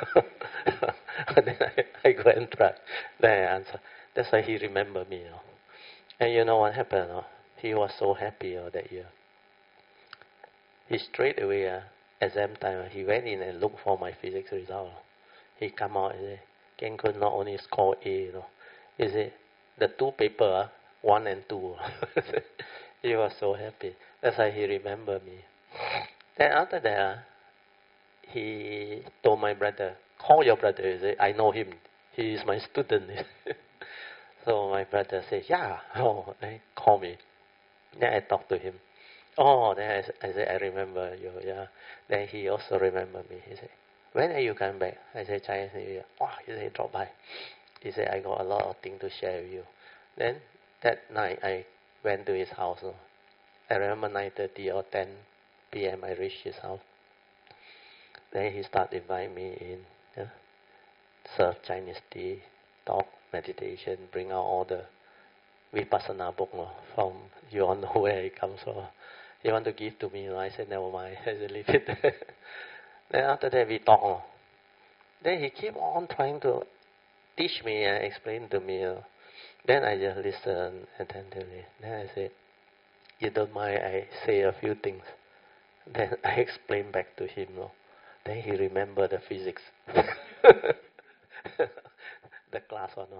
B: Then I, I go and try. Then I answer. That's why he remembered me. You know. And you know what happened? You know? He was so happy you know, that year. He straight away, uh, exam time, uh, he went in and looked for my physics result. He come out and said, Kenkun not only score A, you know. He said, the two paper, uh, one and two. He was so happy. That's why he remembered me. Then after that, uh, he told my brother, call your brother. He said, I know him. He is my student. So my brother said, yeah. Oh, he call me. Then I talked to him. Oh, then I, I said, I remember you. Yeah. Then he also remembered me. He said, when are you coming back? I said, Chinese New Year. Oh, he said, drop by. He said, I got a lot of things to share with you. Then that night, I went to his house. I remember nine thirty or ten p.m. I reached his house. Then he started inviting me in, yeah, serve Chinese tea, talk, meditation, bring out all the Vipassana book no, from, you all know where it comes from. He want to give to me, no? I said, never mind, I said, leave it there. Then after that, we talk. No? Then he keep on trying to teach me and explain to me. No? Then I just listen attentively. Then I said, you don't mind I say a few things. Then I explain back to him. No? Then he remembered the physics. The class or no.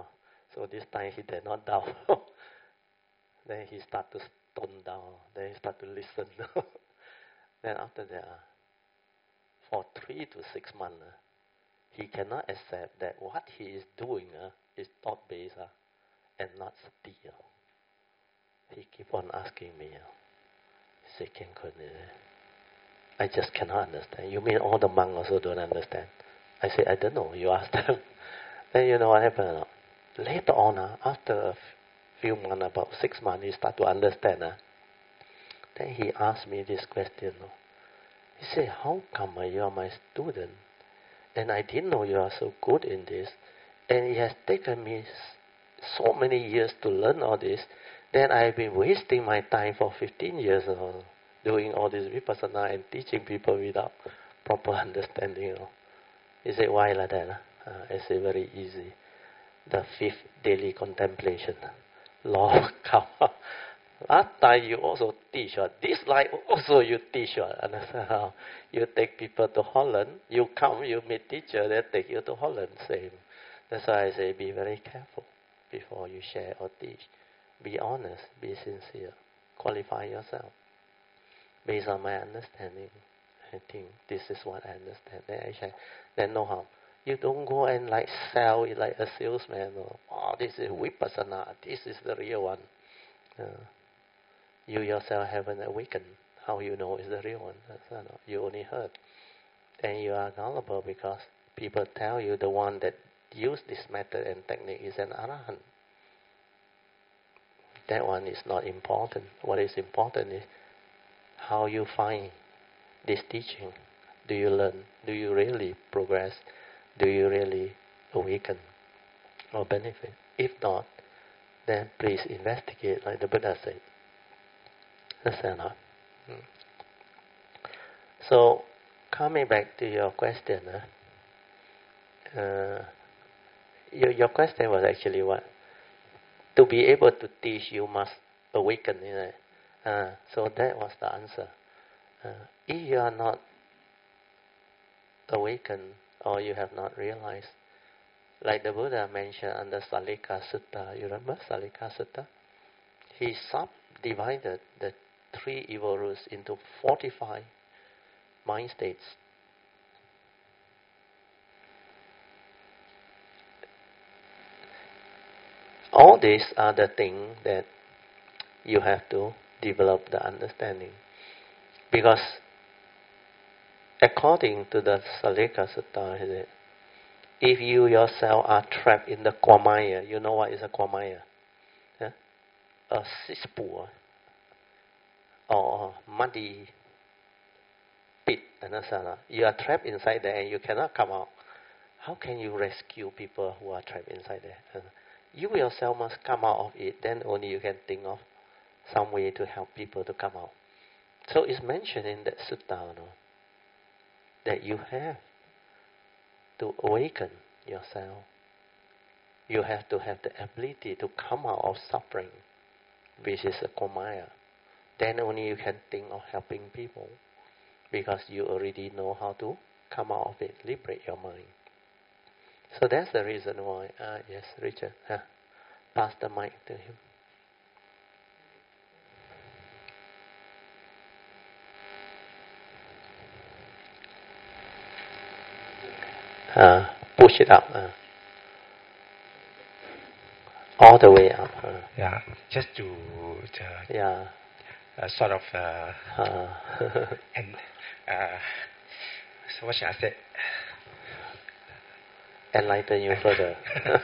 B: So this time he did not down. Then he start to tone down. Then he start to listen. Then after that, uh, for three to six months, uh, he cannot accept that what he is doing uh, is thought-based uh, and not sati. Uh. He keep on asking me, uh, he said, Ken, I just cannot understand. You mean all the monks also don't understand? I said, I don't know. You ask them. Then you know what happened? Uh? Later on, uh, after a f- few months, about six months, he start to understand. Uh. Then he asked me this question. Uh. He said, how come uh, you are my student? And I didn't know you are so good in this. And it has taken me so many years to learn all this. Then I've been wasting my time for fifteen years uh, doing all this vipassana and teaching people without proper understanding. You know. He said, why like that? Uh, I said, very easy. The fifth daily contemplation, law of karma. Last time you also teach, uh, this life also you teach. Uh, understand how? You take people to Holland, you come, you meet teacher, they take you to Holland, same. That's why I say be very careful before you share or teach. Be honest, be sincere, qualify yourself. Based on my understanding, I think this is what I understand. Then I share, then no harm. You don't go and like sell it like a salesman. Or, oh, this is vipassana, this is the real one. Uh, you yourself haven't awakened. How you know is the real one? That's not, you only heard. And you are gullible because people tell you the one that used this method and technique is an arahant. That one is not important. What is important is how you find this teaching. Do you learn? Do you really progress? Do you really awaken or benefit? If not, then please investigate, like the Buddha said. Understand not? Hmm. So, coming back to your question, uh, uh, your, your question was actually what? To be able to teach, you must awaken. You know? uh, so that was the answer. Uh, if you are not awakened or you have not realized, like the Buddha mentioned under Salika Sutta, you remember Salika Sutta? He subdivided the three evil roots into forty-five mind states. All these are the things that you have to develop the understanding. Because according to the Salika Sutta, if you yourself are trapped in the Kwamaya, you know what is a Kwamaya? Yeah? A cesspool or muddy pit. You are trapped inside there and you cannot come out. How can you rescue people who are trapped inside there? You yourself must come out of it, then only you can think of some way to help people to come out. So it's mentioned in that sutta, no, that you have to awaken yourself. You have to have the ability to come out of suffering, which is a Komaya. Then only you can think of helping people, because you already know how to come out of it, liberate your mind. So that's the reason why, uh, yes, Richard, uh, pass the mic to him. Uh, push it up. Uh. All the way up. Uh.
F: Yeah, just to uh,
B: yeah.
F: uh, sort of uh,
B: uh.
F: and uh, so what should I say?
B: Enlighten you further.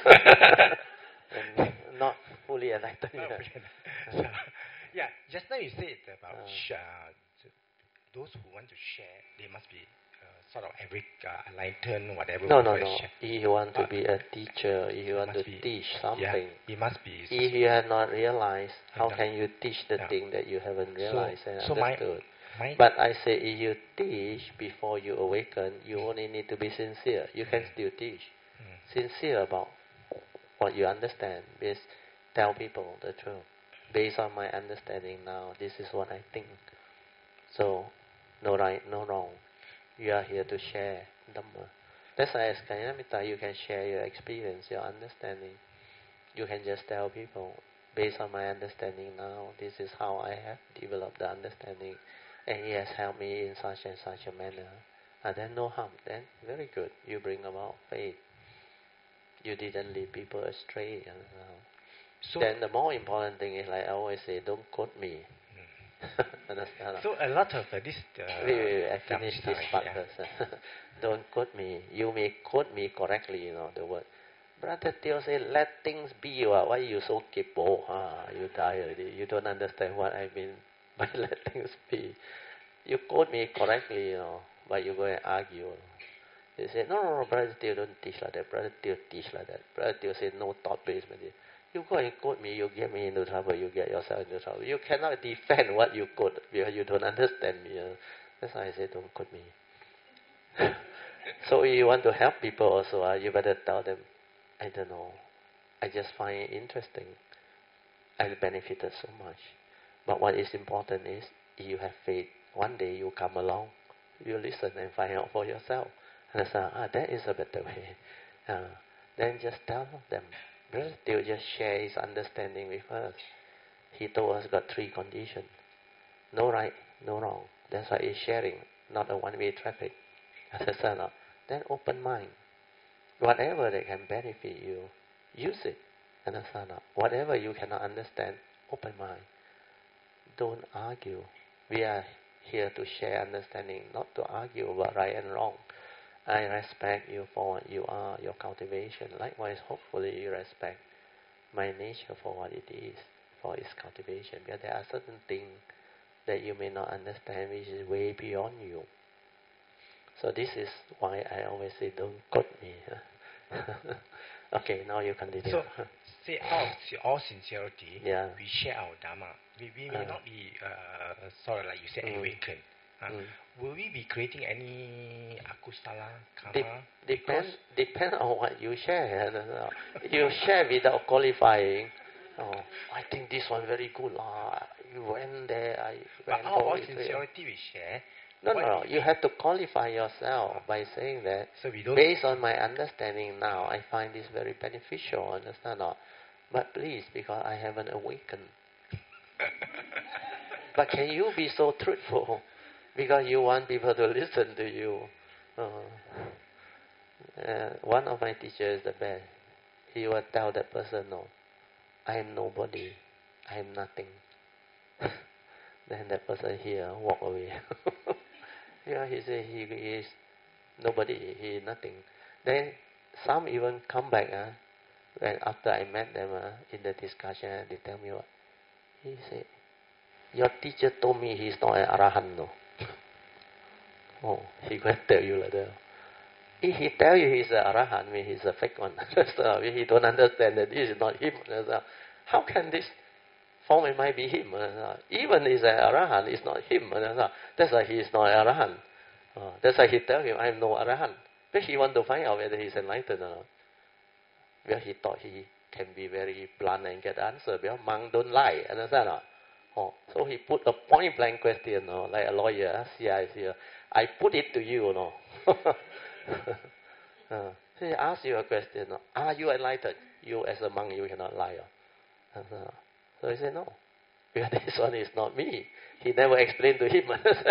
B: And not fully enlighten you.
F: So, yeah, just now you said about
B: uh.
F: uh, those who want to share, they must be uh, sort of every uh, enlightened, whatever.
B: No, no, no.
F: Share.
B: If you want to
F: but
B: be a teacher, if you want to
F: be,
B: teach something,
F: yeah, it must be.
B: If you have not realized, how
F: yeah.
B: can you teach the
F: yeah.
B: thing that you haven't realized
F: so,
B: and
F: so
B: understood?
F: My, my
B: but I say, if you teach before you awaken, you only need to be sincere. You can
F: mm.
B: still teach.
F: Mm.
B: Sincere about what you understand. Is tell people the truth. Based on my understanding now, this is what I think. So, no right, no wrong. You are here to share Dhamma. That's why as Kalyana Mitta, you can share your experience, your understanding. You can just tell people, based on my understanding now, this is how I have developed the understanding, and he has helped me in such and such a manner. And then no harm. Then very good. You bring about faith. You didn't lead people astray. You know. So then the more important thing is, like I always say, don't quote me. Understand?
F: So a lot of uh, this. Uh,
B: wait, wait, wait, I finish this part
F: yeah.
B: first. Don't quote me. You may quote me correctly, you know, the word. Brother Teo said, let things be. Why you so kipo? Ah, you die already. You don't understand what I mean by let things be. You quote me correctly, you know, but you go and argue. They say, no, no, no, Brother Teo don't teach like that. Brother Teo teach like that. Brother Teo said, no thought-based meditation. You go and quote me, you get me into trouble, you get yourself into trouble. You cannot defend what you quote because you don't understand me. You know? That's why I say, don't quote me. So if you want to help people also, uh, you better tell them, I don't know, I just find it interesting. I benefited so much. But what is important is, you have faith. One day you come along, you listen and find out for yourself. And I say, ah, that is a better way. Uh, then just tell them. Brother Teo just share his understanding with us. He told us got three conditions. No right, no wrong. That's why he's sharing, not a one-way traffic. Understand? Then open mind. Whatever that can benefit you, use it. Understand? Whatever you cannot understand, open mind. Don't argue. We are here to share understanding, not to argue about right and wrong. I respect you for what you are, your cultivation. Likewise, hopefully you respect my nature for what it is, for its cultivation. Because there are certain things that you may not understand, which is way beyond you. So this is why I always say, don't quote me. Okay, now you continue.
F: So, say all, all sincerity,
B: yeah.
F: we share our Dharma. We, we may uh, not be, uh, sort of like you said, mm, awakened. Uh, mm. Will we be creating any akusala karma?
B: De- depend, depend on what you share. You share without qualifying. Oh, I think this one very good. Uh, you went there. I went
F: but all, all sincerity we share.
B: No, no, no. You have to qualify yourself by saying that,
F: so we don't
B: based on my understanding now, I find this very beneficial. Understand or not? But please, because I haven't awakened. But can you be so truthful? Because you want people to listen to you. Uh, uh, one of my teachers is the best. He will tell that person, no, I am nobody. I am nothing. Then that person here walk away. Yeah, he said he is nobody, he is nothing. Then some even come back uh, when after I met them uh, in the discussion, uh, they tell me what? He said, your teacher told me he's not an Arahant. No. Oh, he going to tell you like that. If he tell you he's an Arahant, mean he's a fake one. So he don't understand that this is not him. So how can this form in mind be him? Even if he's an Arahant, it's not him. That's why he is not an Arahant. Uh, that's why he tell him, I am no Arahant. But he want to find out whether he's enlightened or not. Well, he thought he can be very blunt and get the answer. Because monk don't lie. Understand? Uh? Oh, so he put a point blank question, no? Like a lawyer, C I C. I put it to you, no? uh, he asks you a question, no? Are you enlightened? You as a monk, you cannot lie. Uh? So he said, no. Because this one is not me. He never explained to him.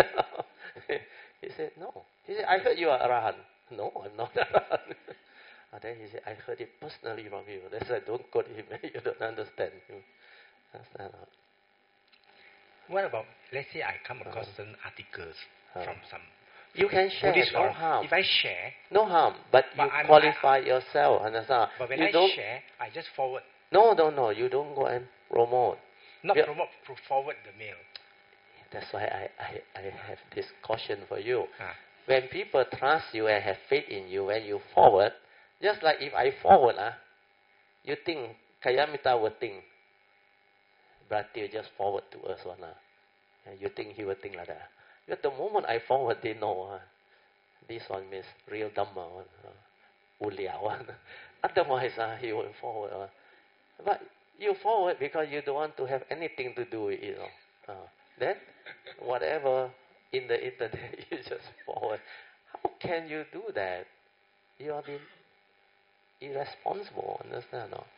B: He said, no. He said, I heard you are Arahant. No, I'm not Arahant. And then he said, I heard it personally from you. That's why don't quote him. You don't understand him. Understand?
F: What about, let's say I come across uh, certain articles uh, from some...
B: You can share,
F: Buddhist
B: no harm.
F: If I share...
B: No harm, but, but you I'm, qualify I, yourself. Understand?
F: But when
B: you
F: I
B: don't,
F: share, I just forward.
B: No, no, no. You don't go and promote.
F: Not
B: you,
F: promote, forward the mail.
B: That's why I, I, I have this caution for you.
F: Ah.
B: When people trust you and have faith in you, when you forward, just like if I forward, uh, you think, Kayamita will think, but you just forward to us one. Uh, you think he will think like that. But the moment I forward, they know uh, this one means real Dhamma one, uh, Uliao one. Otherwise, uh, he won't forward. Uh. But you forward because you don't want to have anything to do with it. Uh. Then, whatever in the internet, you just forward. How can you do that? You are being irresponsible, understand? No?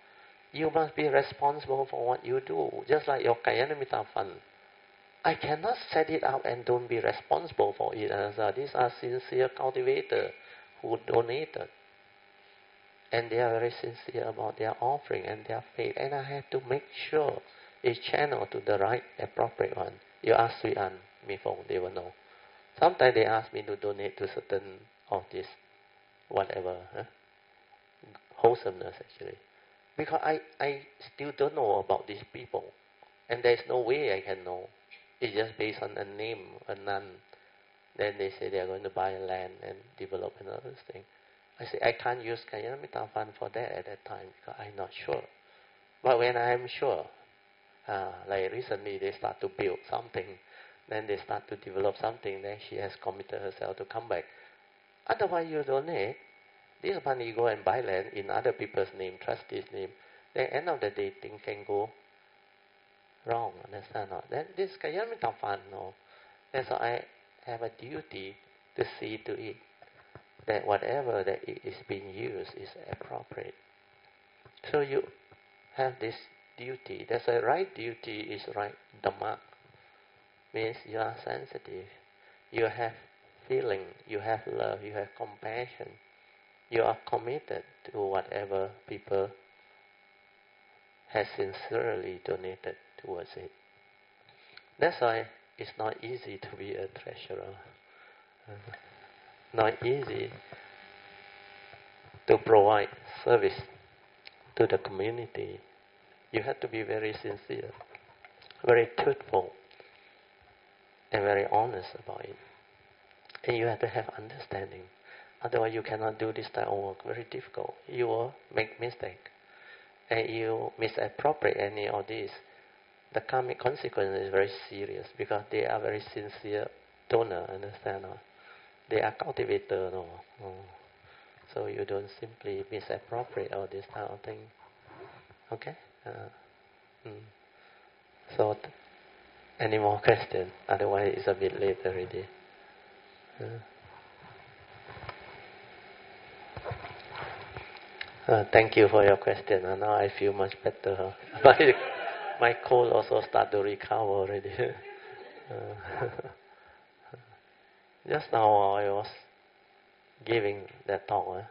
B: You must be responsible for what you do. Just like your Kayanamitta fund. I cannot set it up and don't be responsible for it. And so these are sincere cultivators who donated. And they are very sincere about their offering and their faith. And I have to make sure it's channeled to the right, appropriate one. You ask Sui An, Mi Fong, they will know. Sometimes they ask me to donate to certain of this, whatever, huh? wholesomeness actually. Because I, I still don't know about these people. And there's no way I can know. It's just based on a name, a nun. Then they say they are going to buy land and develop another thing. I say, I can't use Kayanamitta fund for that at that time because I'm not sure. But when I am sure, uh, like recently they start to build something, then they start to develop something, then she has committed herself to come back. Otherwise you donate, this money go and buy land in other people's name, trustees' name, then end of the day things can go wrong, understand not? Then this Kayanamitta fund, no. And so I have a duty to see to it that whatever that is being used is appropriate. So you have this duty. There's a right duty is right Dhamma. Means you are sensitive. You have feeling. You have love. You have compassion. You are committed to whatever people has sincerely donated towards it. That's why it's not easy to be a treasurer. Uh, not easy to provide service to the community. You have to be very sincere, very truthful, and very honest about it. And you have to have understanding. Otherwise you cannot do this type of work. Very difficult. You will make mistake. And you misappropriate any of this. The karmic consequence is very serious because they are very sincere donor, understand? No? They are cultivator, no? no. So you don't simply misappropriate all this type of thing. Okay? Uh, mm. So, t- any more questions? Otherwise it's a bit late already. Uh. Uh, thank you for your question. Uh, now I feel much better. Huh? my, my cold also start to recover already. uh, just now I was giving that talk. Uh,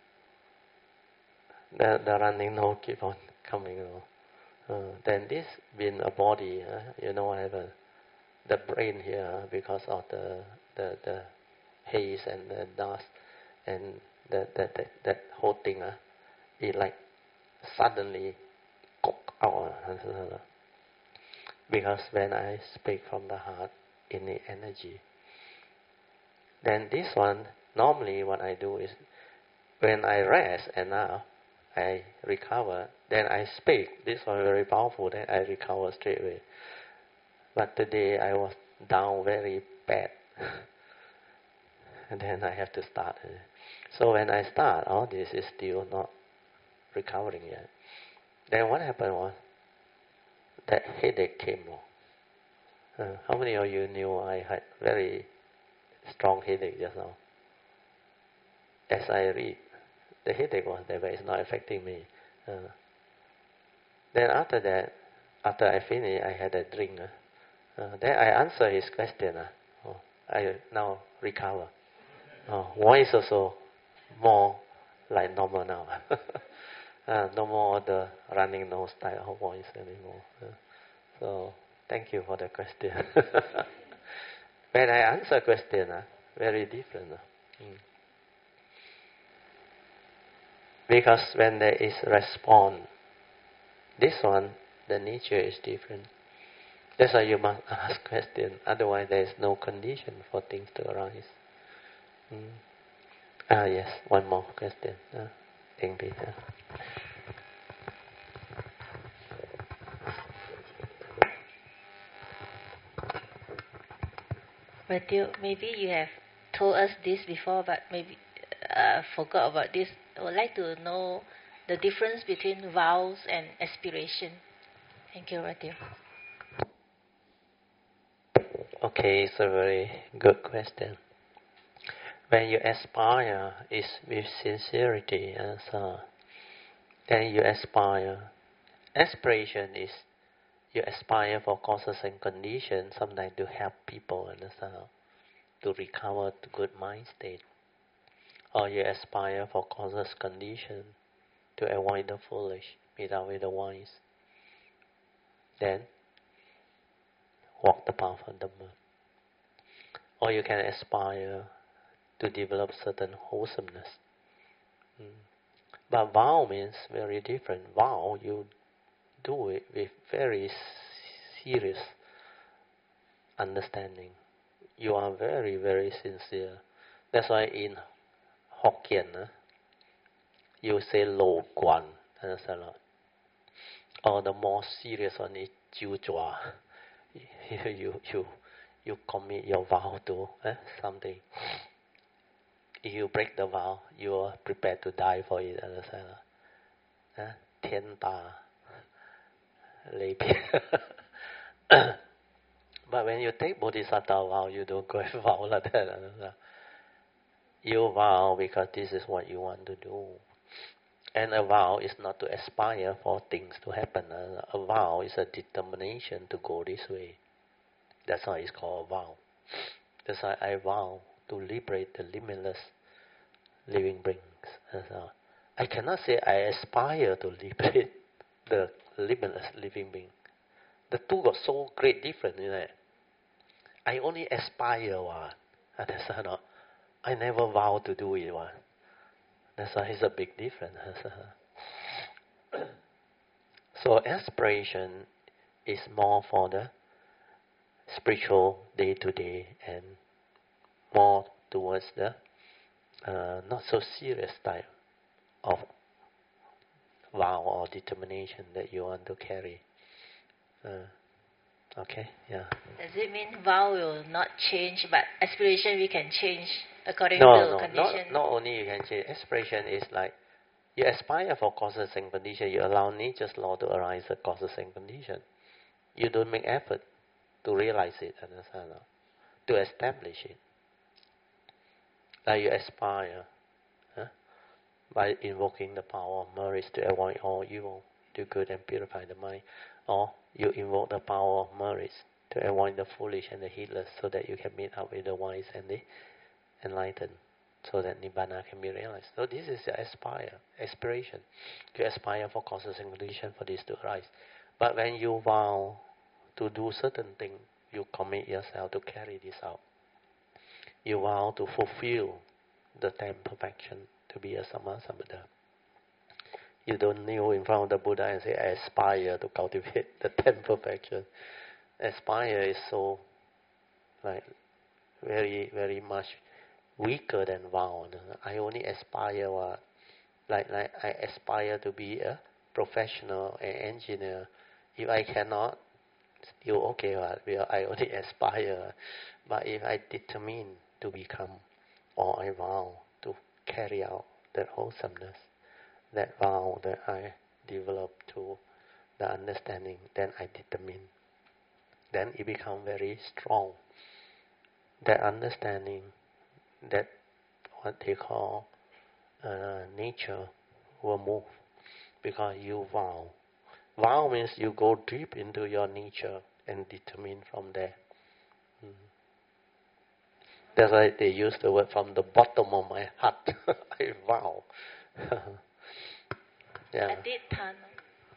B: the, the running nose keep on coming. Uh, uh, then this being a body, uh, you know, I have a, the brain here uh, because of the, the the haze and the dust and the, the, the, that whole thing. Uh, It like suddenly cook out because when I speak from the heart in the energy, then this one normally what I do is when I rest and now I recover, then I speak. This one very powerful. Then I recover straight away. But today I was down very bad, and then I have to start. So when I start, all this is still not recovering yet. Then what happened was that headache came. Uh, how many of you knew I had very strong headache just now? As I read, the headache was there, but it's not affecting me. Uh, then after that, after I finished, I had a drink. Uh, uh, then I answered his question. Uh, oh, I now recover. Oh, voice also more like normal now. Uh, no more the running nose type of voice anymore. Uh, so, thank you for the question. When I answer question, uh, very different. Uh. Mm. Because when there is response, this one, the nature is different. That's why you must ask question. Otherwise, there is no condition for things to arise. Mm. Ah, yes, one more question. Uh, thank you. Uh.
E: Matthew, maybe you have told us this before, but maybe uh, forgot about this. I would like to know the difference between vows and aspiration. Thank you, Matthew.
B: Okay, it's a very good question. When you aspire, it's with sincerity, and so then you aspire aspiration is you aspire for causes and conditions, sometimes to help people, understand, to recover to good mind state. Or you aspire for causes conditions to avoid the foolish, meet up with the wise. Then walk the path of Dhamma. Or you can aspire to develop certain wholesomeness. Mm. But vow means very different. Vow, you do it with very serious understanding. You are very, very sincere. That's why in Hokkien, uh, you say lo guan, understand? Or the more serious one is jiu jua. You, you, you, you commit your vow to eh, something. If you break the vow, you are prepared to die for it, understand? Eh? Tian da, lei But when you take Bodhisattva vow, you don't go and vow like that, understand? You vow because this is what you want to do. And a vow is not to aspire for things to happen. A vow is a determination to go this way. That's why it's called a vow. That's why I vow to liberate the limitless living beings. I cannot say I aspire to liberate the limitless living being. The two got so great difference, isn't it? I only aspire one. Understand? I never vow to do it one. That's why it's a big difference. So aspiration is more for the spiritual day-to-day and more towards the uh, not so serious type of vow or determination that you want to carry. Uh, okay, yeah.
E: Does it mean vow will not change, but aspiration we can change according
B: no,
E: to
B: no,
E: condition?
B: No, not only you can change. Aspiration is like you aspire for causes and conditions. You allow nature's law to arise the causes and conditions. You don't make effort to realize it, understand? To establish it. Like you aspire huh? by invoking the power of merits to avoid all evil, do good and purify the mind. Or you invoke the power of merits to avoid the foolish and the heedless so that you can meet up with the wise and the enlightened, so that Nibbana can be realized. So this is your aspire, aspiration. You aspire for causes and conditions for this to arise. But when you vow to do certain things, you commit yourself to carry this out. You vow to fulfill the ten perfection to be a Sammasambuddha. You don't kneel in front of the Buddha and say, I aspire to cultivate the ten perfection. Aspire is so like very, very much weaker than vow. I only aspire what? Like, like I aspire to be a professional, an engineer. If I cannot, still okay. What? I only aspire. But if I determine to become, or I vow to carry out that wholesomeness, that vow that I develop to the understanding, then I determine. Then it becomes very strong. That understanding, that what they call uh, nature will move because you vow. Vow means you go deep into your nature and determine from there. Mm. That's why they use the word from the bottom of my heart. I vow. Yeah.
E: Aditthana.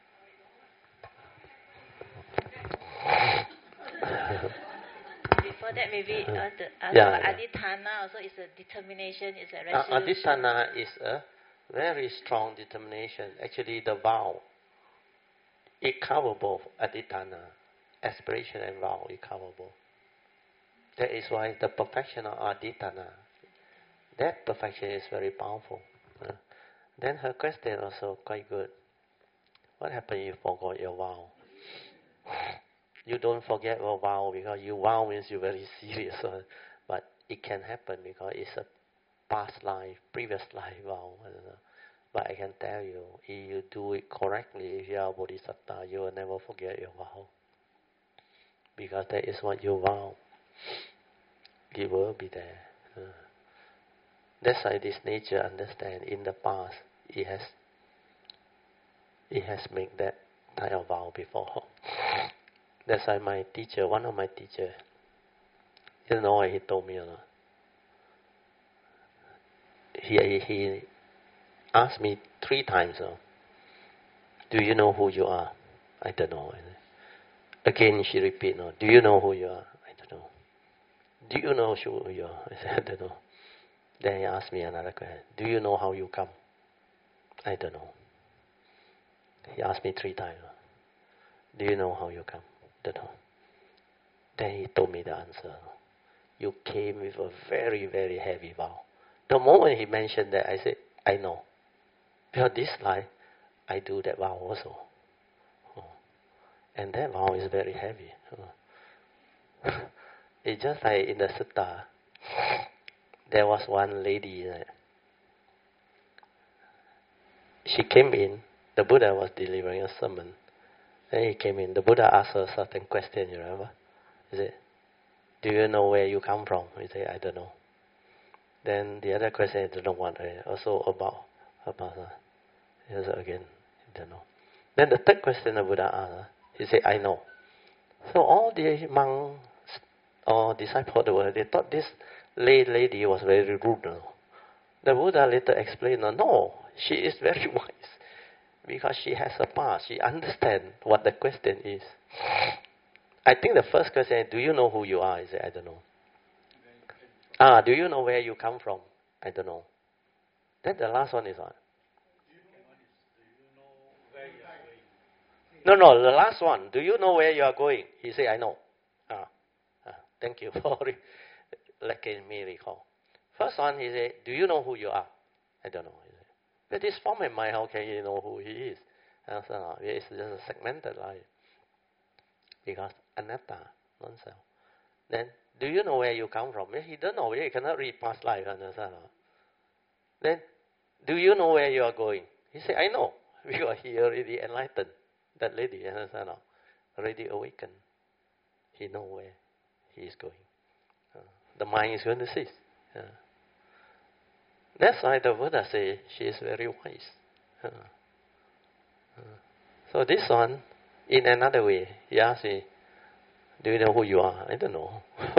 E: Before that, maybe uh, the, uh,
B: yeah,
E: yeah. Aditthana also is a determination, is a resolution.
B: Uh, aditthana is a very strong determination. Actually, the vow, it covers both aditthana, aspiration and vow, it covers both. That is why the perfection of aditthana, that perfection is very powerful. Uh, then her question also quite good. What happened if you forgot your vow? You don't forget your vow because you vow means you're very serious. Uh, but it can happen because it's a past life, previous life vow. I don't know. But I can tell you, if you do it correctly, if you are a bodhisattva, you will never forget your vow. Because that is what you vow. It will be there. Uh, that's why this nature understand in the past, it has it has made that type of vow before. That's why my teacher, one of my teachers, you know what he told me or not? He, he asked me three times, oh, do you know who you are? I don't know. Again, she repeat, no, do you know who you are? I don't know. Do you know who you are? I said, I don't know. Then he asked me another question. Do you know how you come? I don't know. He asked me three times. Do you know how you come? Don't know. Then he told me the answer. You came with a very, very heavy vow. The moment he mentioned that, I said, I know. Because this life, I do that vow also. And that vow is very heavy. It's just like in the sutta, there was one lady, uh, she came in, the Buddha was delivering a sermon. Then he came in, the Buddha asked her a certain question, you remember? He said, do you know where you come from? He said, I don't know. Then the other question, I don't know what, uh, also about, about her. He said, again, I don't know. Then the third question the Buddha asked her, he said, I know. So all the monks or disciples, they thought this lay lady was very rude. No? The Buddha later explained, no, no, she is very wise because she has a past. She understands what the question is. I think the first question is, do you know who you are? He said, I don't know. Ah, do you know where you come from? I don't know. Then the last one is what? No, no, the last one. Do you know where you are going? He said, I know. Ah, ah, thank you for letting me recall. First one, he said, do you know who you are? I don't know. He said, but this form in mind, how can you know who he is? I said, no, it's just a segmented life. Because anatta, non-self. Then, do you know where you come from? He don't know. He cannot read past life. Understand? Then, do you know where you are going? He said, I know. Because he already enlightened. That lady, understand? Already awakened. He knows where he is going. Uh, the mind is going to cease. Uh, that's why the Buddha says she is very wise. Uh, uh, so this one, in another way, he asks me, do you know who you are? I don't know.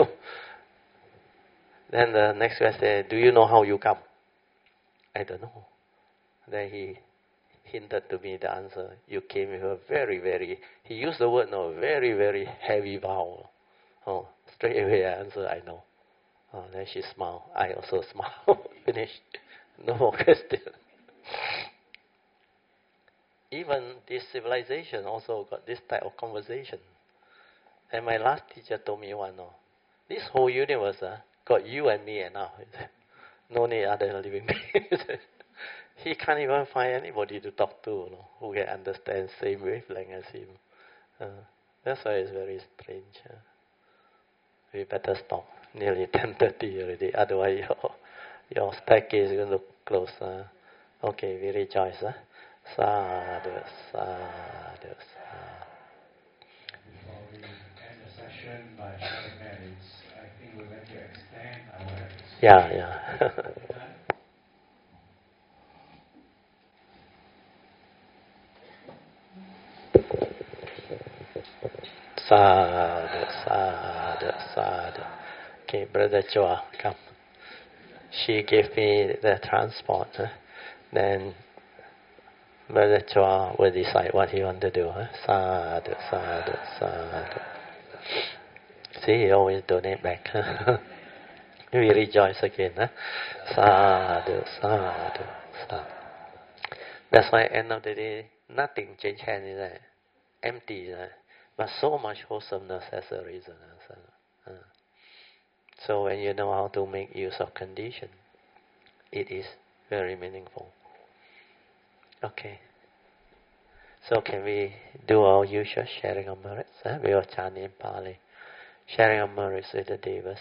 B: Then the next question, do you know how you come? I don't know. Then he hinted to me the answer. You came with a very, very, he used the word, no, very, very heavy vow. Oh, straight away I answer, I know. Oh, then she smiled. I also smiled. Finished. No more question. Even this civilization also got this type of conversation. And my last teacher told me one, no, this whole universe uh, got you and me enough. No need other living beings. He can't even find anybody to talk to, you know, who can understand same wavelength as him. Uh, that's why it's very strange. Uh. We better stop. Nearly ten thirty already. Otherwise, your, your staircase is going to close. Uh. Okay, we rejoice. Uh. Sadhu, sadhu, sadhu.
A: Before we end the session by sharing merits, I think we'd like to extend our...
B: Yeah, yeah. Sadhu, sadhu, sadhu. Okay, Brother Chua, come. She gave me the transport. Huh? Then Brother Chua will decide what he want to do. Huh? Sadhu, sadhu, sadhu. See, he always donate back. We rejoice again. Huh? Sadhu, sadhu, sadhu. That's why end of the day, nothing change hand, is it? Empty, is it? But so much wholesomeness as a reason. Uh, so when you know how to make use of condition, it is very meaningful. Okay. So can we do our usual sharing of merits? Uh, we will chant in Pali. Sharing of merits with the Devas.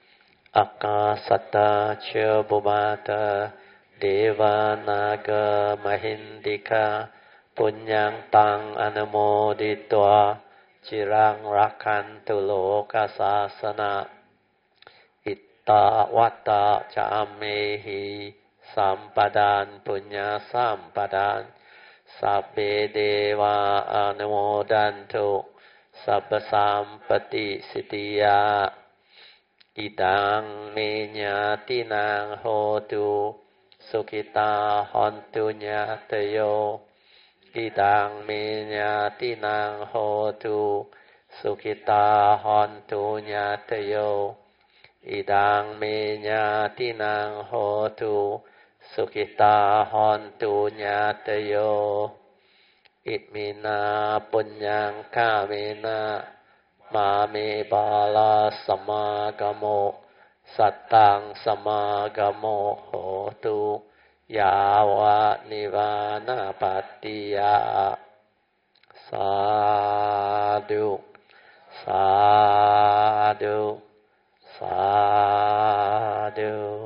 B: Akasata Chya Bhumata Deva Naga Mahindika Punyang Tang Anamoditwa Chirang Rakantu Loka Sasana Itta Vata Chamehi Sampadan Punya Sampadan สัพเพเทวาอนุโมดันตุสัพพสัมปติสิทธิยาอิตังเมญาตินังโหตุสุขิตาหันตุญาตโยอิตังเมญาตินังโหตุสุขิตาหันตุญาตโยอิตังเมญาตินังโหตุสุขิตาหันตุญาตโยอิมินาปุญญังคาเมนะมาเมบาลาสมากโมสัตตังสมากโมโหตุยาวะนิวานาปัตติยาสาธุสาธุสาธุ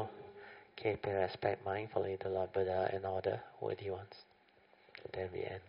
B: Okay, pay respect mindfully to Lord Buddha and all the worthy ones. Then we end.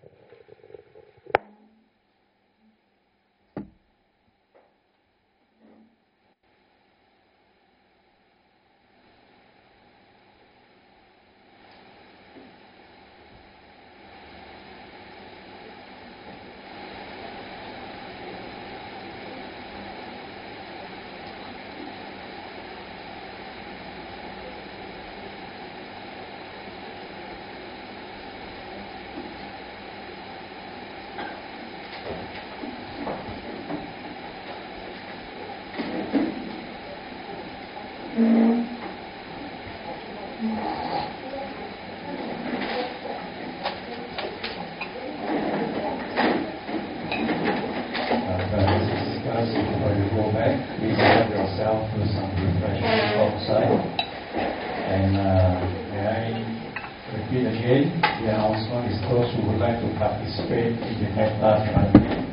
A: Participate in the next class.